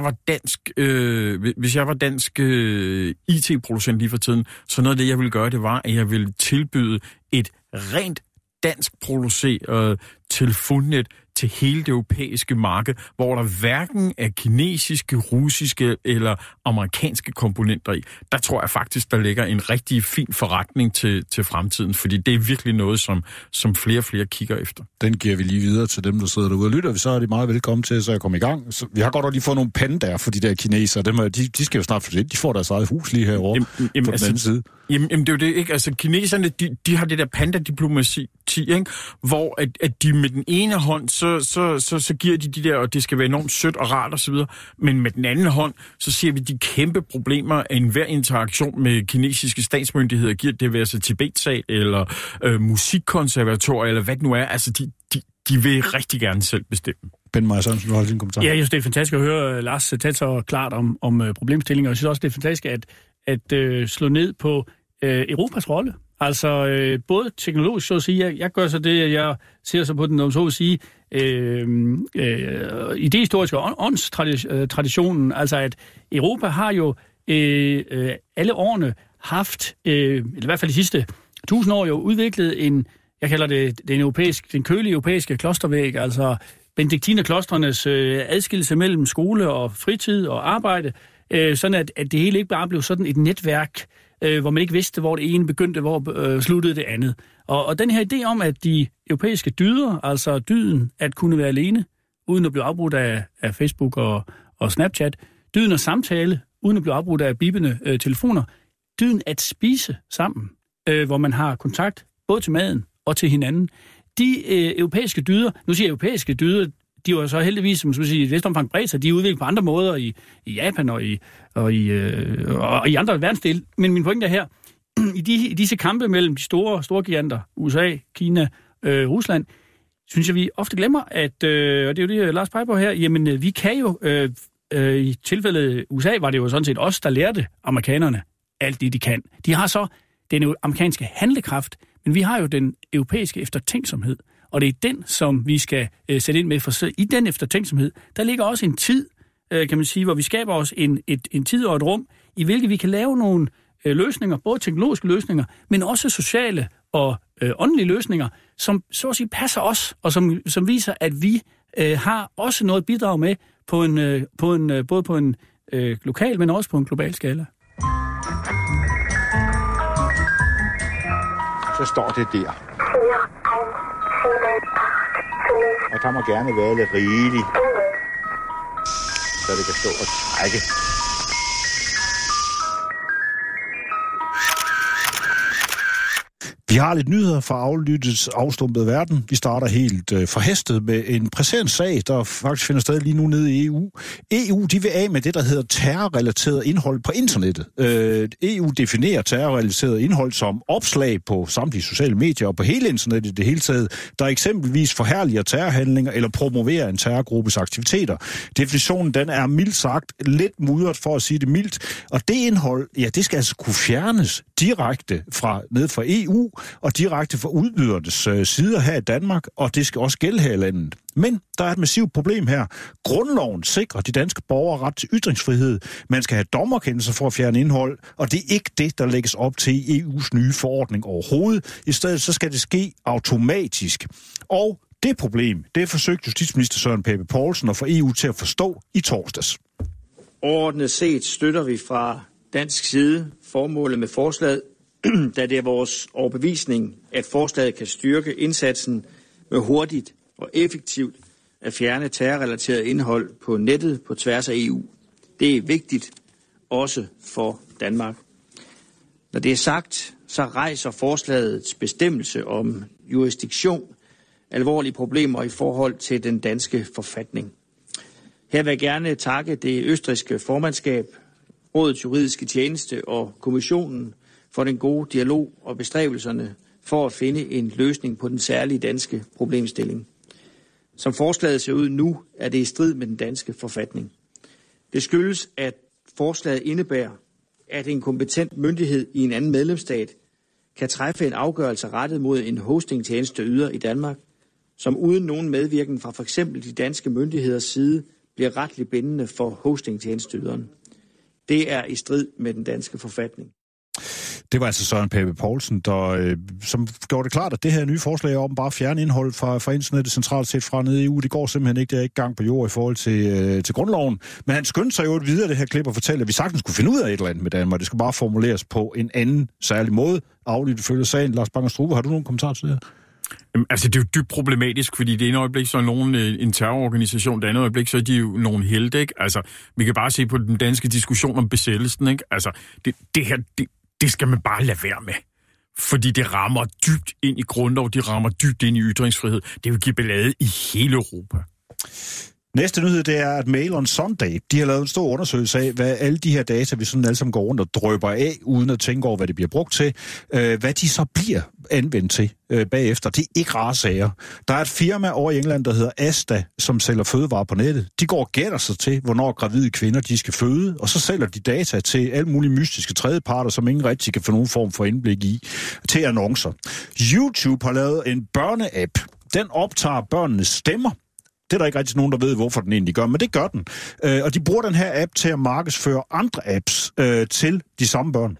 Speaker 6: jeg var dansk IT-producent lige for tiden, så noget af det, jeg ville gøre, det var, at jeg ville tilbyde et rent dansk produceret telefonnet til hele det europæiske marked, hvor der hverken er kinesiske, russiske eller amerikanske komponenter i. Der tror jeg faktisk, der ligger en rigtig fin forretning til fremtiden, fordi det er virkelig noget, som flere og flere kigger efter. Den giver vi lige videre til dem, der sidder derude og lytter. Så er de meget velkommen til, så jeg kommer i gang. Så vi har godt lige fået nogle pandaer for de der kinesere. De skal jo snart for det. De får deres eget hus lige herovre på den anden side. Jamen, det er jo det, ikke? Altså, kineserne, de har det der panda-diplomati, ikke? Hvor at de med den ene hånd, så giver de der, og det skal være enormt sødt og rart og så videre, men med den anden hånd, så ser vi de kæmpe problemer af enhver interaktion med kinesiske statsmyndigheder, giver det være så Tibet-sag, eller musikkonservatorier, eller hvad det nu er. Altså, de vil rigtig gerne selv bestemme. Ben Meyer Sørensen, du har din kommentar.
Speaker 5: Ja, jeg synes, det er fantastisk at høre Lars tale så klart om problemstillinger, og jeg synes også, det er fantastisk at slå ned på Europas rolle. Altså både teknologisk, så at sige, jeg gør så det, jeg ser så på den, om så at sige, idehistorisk og åndstraditionen, altså at Europa har jo alle årene haft, eller i hvert fald de sidste 1000 år, jo udviklet en, jeg kalder det den kølige europæiske klostervæg, altså benediktinerklostrenes adskillelse mellem skole og fritid og arbejde, sådan at det hele ikke bare blev sådan et netværk, hvor man ikke vidste, hvor det ene begyndte, hvor sluttede det andet. Og den her idé om, at de europæiske dyder, altså dyden at kunne være alene, uden at blive afbrudt af Facebook og Snapchat, dyden at samtale, uden at blive afbrudt af bipende telefoner, dyden at spise sammen, hvor man har kontakt både til maden og til hinanden. De europæiske dyder, nu siger jeg europæiske dyder, de var så heldigvis, som sige, i et vist omfang bredt sig, de er udviklet på andre måder i Japan og i andre verdensdele. Men min pointe er her, i disse kampe mellem de store giganter, USA, Kina, Rusland, synes jeg, vi ofte glemmer, at, og det er jo det, Lars peger på her, jamen vi kan jo, i tilfældet USA var det jo sådan set os, der lærte amerikanerne alt det, de kan. De har så den amerikanske handlekraft, men vi har jo den europæiske eftertænksomhed. Og det er den, som vi skal sætte ind med. For i den eftertænksomhed, der ligger også en tid, kan man sige, hvor vi skaber os en tid og et rum, i hvilket vi kan lave nogle løsninger, både teknologiske løsninger, men også sociale og åndelige løsninger, som så at sige passer os, og som viser, at vi har også noget bidrag med både på en lokal, men også på en global skala.
Speaker 13: Så står det der. Og der må gerne være lidt rigeligt, så det kan stå og trække.
Speaker 4: Vi har lidt nyheder fra Aflyttets afstumpede verden. Vi starter helt forhastet med en presserende sag, der faktisk finder sted lige nu nede i EU. EU, de vil af med det, der hedder terrorrelateret indhold på internettet. EU definerer terrorrelateret indhold som opslag på samtlige sociale medier og på hele internettet i det hele taget, der eksempelvis forherliger terrorhandlinger eller promoverer en terrorgruppes aktiviteter. Definitionen, den er mildt sagt lidt mudret, for at sige det mildt, og det indhold, ja, det skal altså kunne fjernes direkte ned fra EU, og direkte fra udbydernes sider her i Danmark, og det skal også gælde her i landet. Men der er et massivt problem her. Grundloven sikrer de danske borgere ret til ytringsfrihed. Man skal have dommerkendelser for at fjerne indhold, og det er ikke det, der lægges op til i EU's nye forordning overhovedet. I stedet så skal det ske automatisk. Og det problem, det forsøgte justitsminister Søren Pape Poulsen at få EU til at forstå i torsdags.
Speaker 14: Overordnet set støtter vi fra dansk side formålet med forslaget, da det er vores overbevisning, at forslaget kan styrke indsatsen med hurtigt og effektivt at fjerne terrorrelateret indhold på nettet på tværs af EU. Det er vigtigt, også for Danmark. Når det er sagt, så rejser forslagets bestemmelse om jurisdiktion alvorlige problemer i forhold til den danske forfatning. Her vil jeg gerne takke det østrigske formandskab, Rådets juridiske tjeneste og kommissionen for den gode dialog og bestræbelserne for at finde en løsning på den særlige danske problemstilling. Som forslaget ser ud nu, er det i strid med den danske forfatning. Det skyldes, at forslaget indebærer, at en kompetent myndighed i en anden medlemsstat kan træffe en afgørelse rettet mod en hostingtjeneste yder i Danmark, som uden nogen medvirken fra f.eks. de danske myndigheders side bliver retligt bindende for hostingtjenesteyderen. Det er i strid med den danske forfatning.
Speaker 4: Det var altså Søren Pape Poulsen, der, som gjorde det klart, at det her nye forslag om bare at fjerne indhold fra internettet centralt set fra nede i EU, det går simpelthen ikke. Det er ikke gang på jord i forhold til grundloven. Men han skyndte sig jo videre det her klip og fortalte, at vi sagtens skulle finde ud af et eller andet med Danmark. Det skulle bare formuleres på en anden særlig måde. Aflyttet følge sagen. Lars Bang-Struve, har du nogen kommentar til det her?
Speaker 6: Altså, det er jo dybt problematisk, fordi det ene øjeblik så er nogen en terrororganisation, det andet øjeblik så er de jo nogle helte, ikke? Altså, vi kan bare se på den danske diskussion om besættelsen, ikke? Altså, det her, det skal man bare lade være med. Fordi det rammer dybt ind i grundlov, det rammer dybt ind i ytringsfrihed. Det vil give ballade i hele Europa.
Speaker 4: Næste nyhed, det er, at Mail on Sunday, de har lavet en stor undersøgelse af, hvad alle de her data, vi sådan alle sammen går rundt og drøber af, uden at tænke over, hvad det bliver brugt til, hvad de så bliver anvendt til bagefter. Det er ikke rare sager. Der er et firma over i England, der hedder Asta, som sælger fødevarer på nettet. De går og gætter sig til, hvornår gravide kvinder de skal føde, og så sælger de data til alle mulige mystiske tredjeparter, som ingen rigtig kan få nogen form for indblik i, til annoncer. YouTube har lavet en børneapp. Den optager børnenes stemmer. Det er der ikke rigtig nogen, der ved, hvorfor den egentlig gør, men det gør den. Og de bruger den her app til at markedsføre andre apps til de samme børn.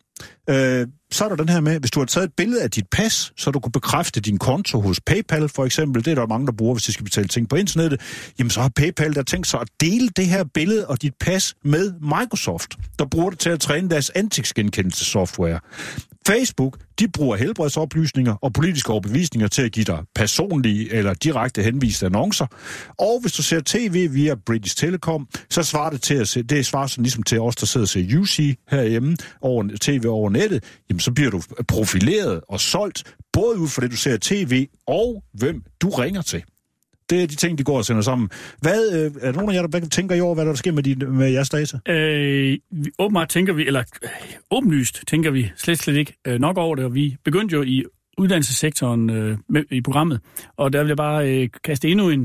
Speaker 4: Så er der den her med, hvis du har taget et billede af dit pas, så du kunne bekræfte din konto hos PayPal for eksempel, det er der mange, der bruger, hvis de skal betale ting på internettet, jamen så har PayPal der tænkt sig at dele det her billede og dit pas med Microsoft, der bruger det til at træne deres ansigtsgenkendelsessoftware. Facebook, de bruger helbredsoplysninger og politiske overbevisninger til at give dig personlige eller direkte henviste annoncer. Og hvis du ser tv via British Telecom, så svarer det til at se, det svarer sådan ligesom til os, der sidder og ser UC herhjemme over tv over nettet, jamen så bliver du profileret og solgt, både ud fra det, du ser tv, og hvem du ringer til. Det er de ting, de går og sender sammen. Hvad, er der nogen af jer, der tænker i år, hvad der sker med jeres data?
Speaker 5: Åbenbart tænker vi, eller åbenlyst tænker vi slet ikke nok over det, og vi begyndte jo i uddannelsessektoren i programmet, og der vil jeg bare kaste endnu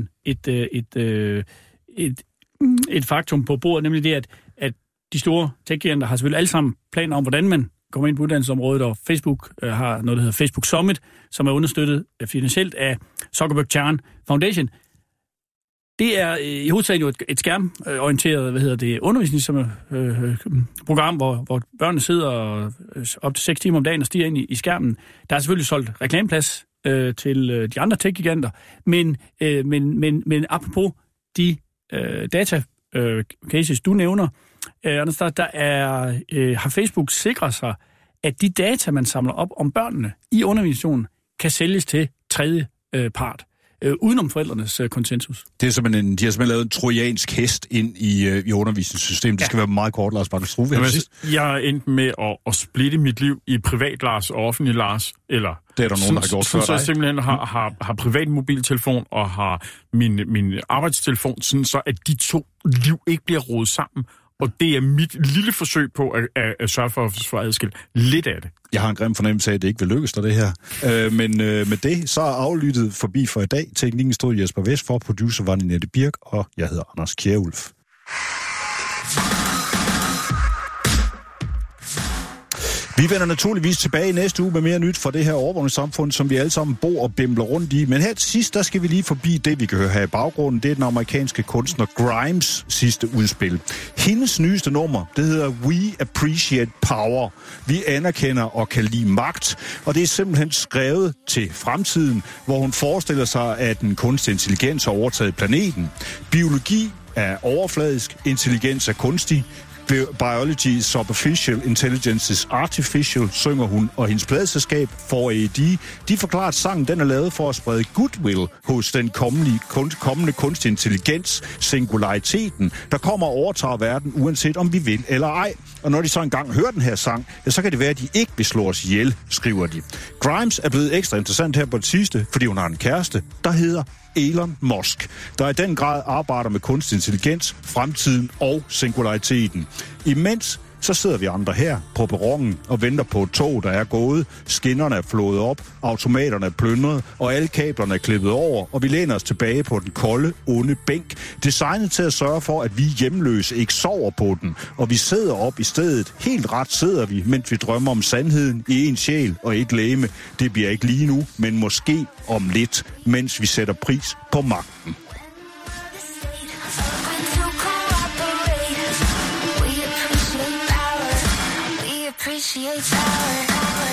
Speaker 5: et faktum på bordet, nemlig det, at de store tech-giganter har selvfølgelig alle sammen planer om, hvordan man kommer ind på uddannelsesområdet, og Facebook har noget, der hedder Facebook Summit, som er understøttet finansielt af Zuckerberg Foundation. Det er i hovedsagen jo et skærmorienteret, undervisningsprogram, hvor børnene sidder op til 6 timer om dagen og stiger ind i skærmen. Der er selvfølgelig solgt reklameplads til de andre tech-giganter, men apropos de data cases, du nævner, har Facebook sikret sig, at de data, man samler op om børnene i undervisningen, kan sælges til tredje part, udenom forældrenes konsensus.
Speaker 4: Det er simpelthen de har simpelthen lavet en trojansk hest ind i undervisningssystemet. Det skal være meget kort, Lars Bang-Struve.
Speaker 6: Jeg er endt med at splitte mit liv i privat Lars og offentlig Lars, eller
Speaker 4: det er der nogen, der har gjort før dig.
Speaker 6: Så jeg simpelthen har privat mobiltelefon og har min arbejdstelefon, sådan så at de to liv ikke bliver rodet sammen. Og det er mit lille forsøg på at sørge for at få adskilt lidt af det. Jeg har en grim fornemmelse af, at det ikke vil lykkes dig, det her. Men med det, så er aflyttet forbi for i dag. Teknikken stod Jesper Vest for, producer var Ninette Birk, og jeg hedder Anders Kjærulf. Vi vender naturligvis tilbage næste uge med mere nyt fra det her overvågningssamfund, som vi alle sammen bor og bimler rundt i. Men her til sidst, der skal vi lige forbi det, vi kan høre her i baggrunden. Det er den amerikanske kunstner Grimes sidste udspil. Hendes nyeste nummer, det hedder We Appreciate Power. Vi anerkender og kan lide magt. Og det er simpelthen skrevet til fremtiden, hvor hun forestiller sig, at den kunstig intelligens har overtaget planeten. Biologi er overfladisk, intelligens er kunstig. Biology is superficial, intelligence is artificial, synger hun, og hendes pladeselskab 4AD, de forklarer, at sangen den er lavet for at sprede goodwill hos den kommende kunstig intelligens, singulariteten, der kommer og overtager verden, uanset om vi vil eller ej. Og når de så engang hører den her sang, ja, så kan det være, at de ikke vil slå os ihjel, skriver de. Grimes er blevet ekstra interessant her på det sidste, fordi hun har en kæreste, der hedder Elon Musk, der i den grad arbejder med kunstig intelligens, fremtiden og singulariteten. Imens så sidder vi andre her på perronen og venter på et tog, der er gået. Skinnerne er flået op, automaterne er plyndret, og alle kablerne er klippet over, og vi læner os tilbage på den kolde, onde bænk, designet til at sørge for, at vi hjemløse ikke sover på den, og vi sidder op i stedet. Helt ret sidder vi, mens vi drømmer om sandheden i en sjæl og et legeme. Det bliver ikke lige nu, men måske om lidt, mens vi sætter pris på magten.
Speaker 15: appreciate power.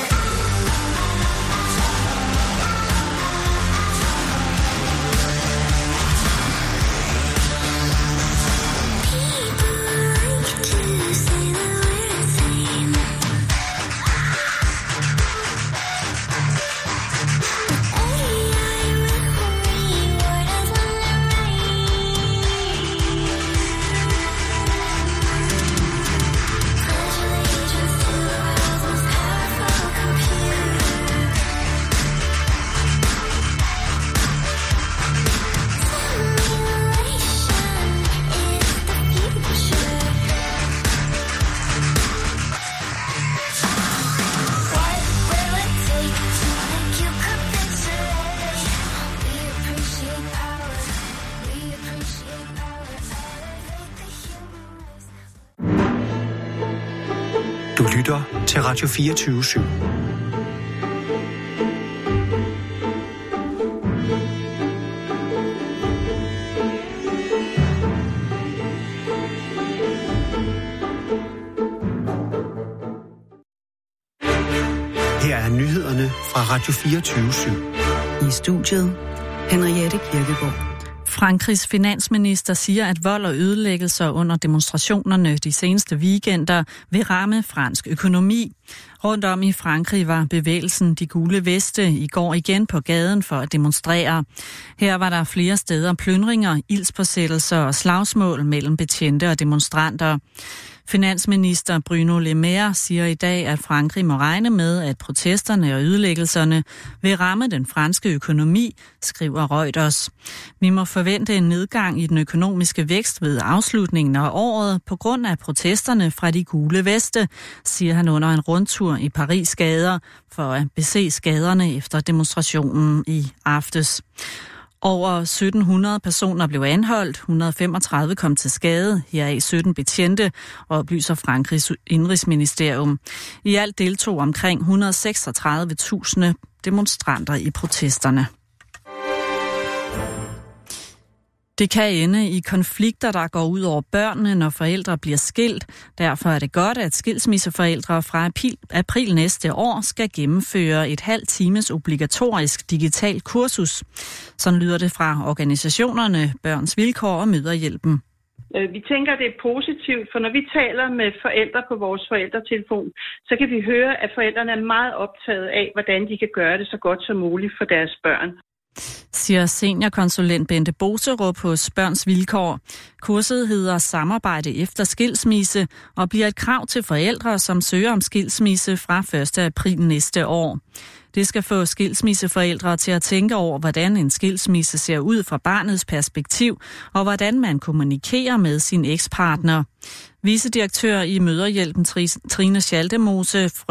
Speaker 3: Du lytter til Radio 24/7. Her er nyhederne fra Radio 24/7.
Speaker 1: I studiet Henriette Kirkegaard.
Speaker 16: Frankrigs finansminister siger, at vold og ødelæggelser under demonstrationerne de seneste weekender vil ramme fransk økonomi. Rundt om i Frankrig var bevægelsen De Gule Veste i går igen på gaden for at demonstrere. Her var der flere steder plyndringer, ildspåsættelser og slagsmål mellem betjente og demonstranter. Finansminister Bruno Le Maire siger i dag, at Frankrig må regne med, at protesterne og ødelæggelserne vil ramme den franske økonomi, skriver Reuters. Vi må forvente en nedgang i den økonomiske vækst ved afslutningen af året på grund af protesterne fra De Gule Veste, siger han under en rundtur i Paris gader for at bese skaderne efter demonstrationen i aftes. Over 1700 personer blev anholdt, 135 kom til skade, heraf 17 betjente, oplyser Frankrigs indrigsministerium. I alt deltog omkring 136.000 demonstranter i protesterne. Det kan ende i konflikter, der går ud over børnene, når forældre bliver skilt. Derfor er det godt, at skilsmisseforældre fra april næste år skal gennemføre et halvt times obligatorisk digital kursus. Sådan lyder det fra organisationerne Børns Vilkår og Mødrehjælpen.
Speaker 17: Vi tænker, det er positivt, for når vi taler med forældre på vores forældretelefon, så kan vi høre, at forældrene er meget optaget af, hvordan de kan gøre det så godt som muligt for deres børn,
Speaker 16: siger seniorkonsulent Bente Boserup hos Børns Vilkår. Kurset hedder Samarbejde efter skilsmisse og bliver et krav til forældre, som søger om skilsmisse fra 1. april næste år. Det skal få skilsmisseforældre til at tænke over, hvordan en skilsmisse ser ud fra barnets perspektiv, og hvordan man kommunikerer med sin ekspartner. Vicedirektør i Mødrehjælpen Trine Schaldemose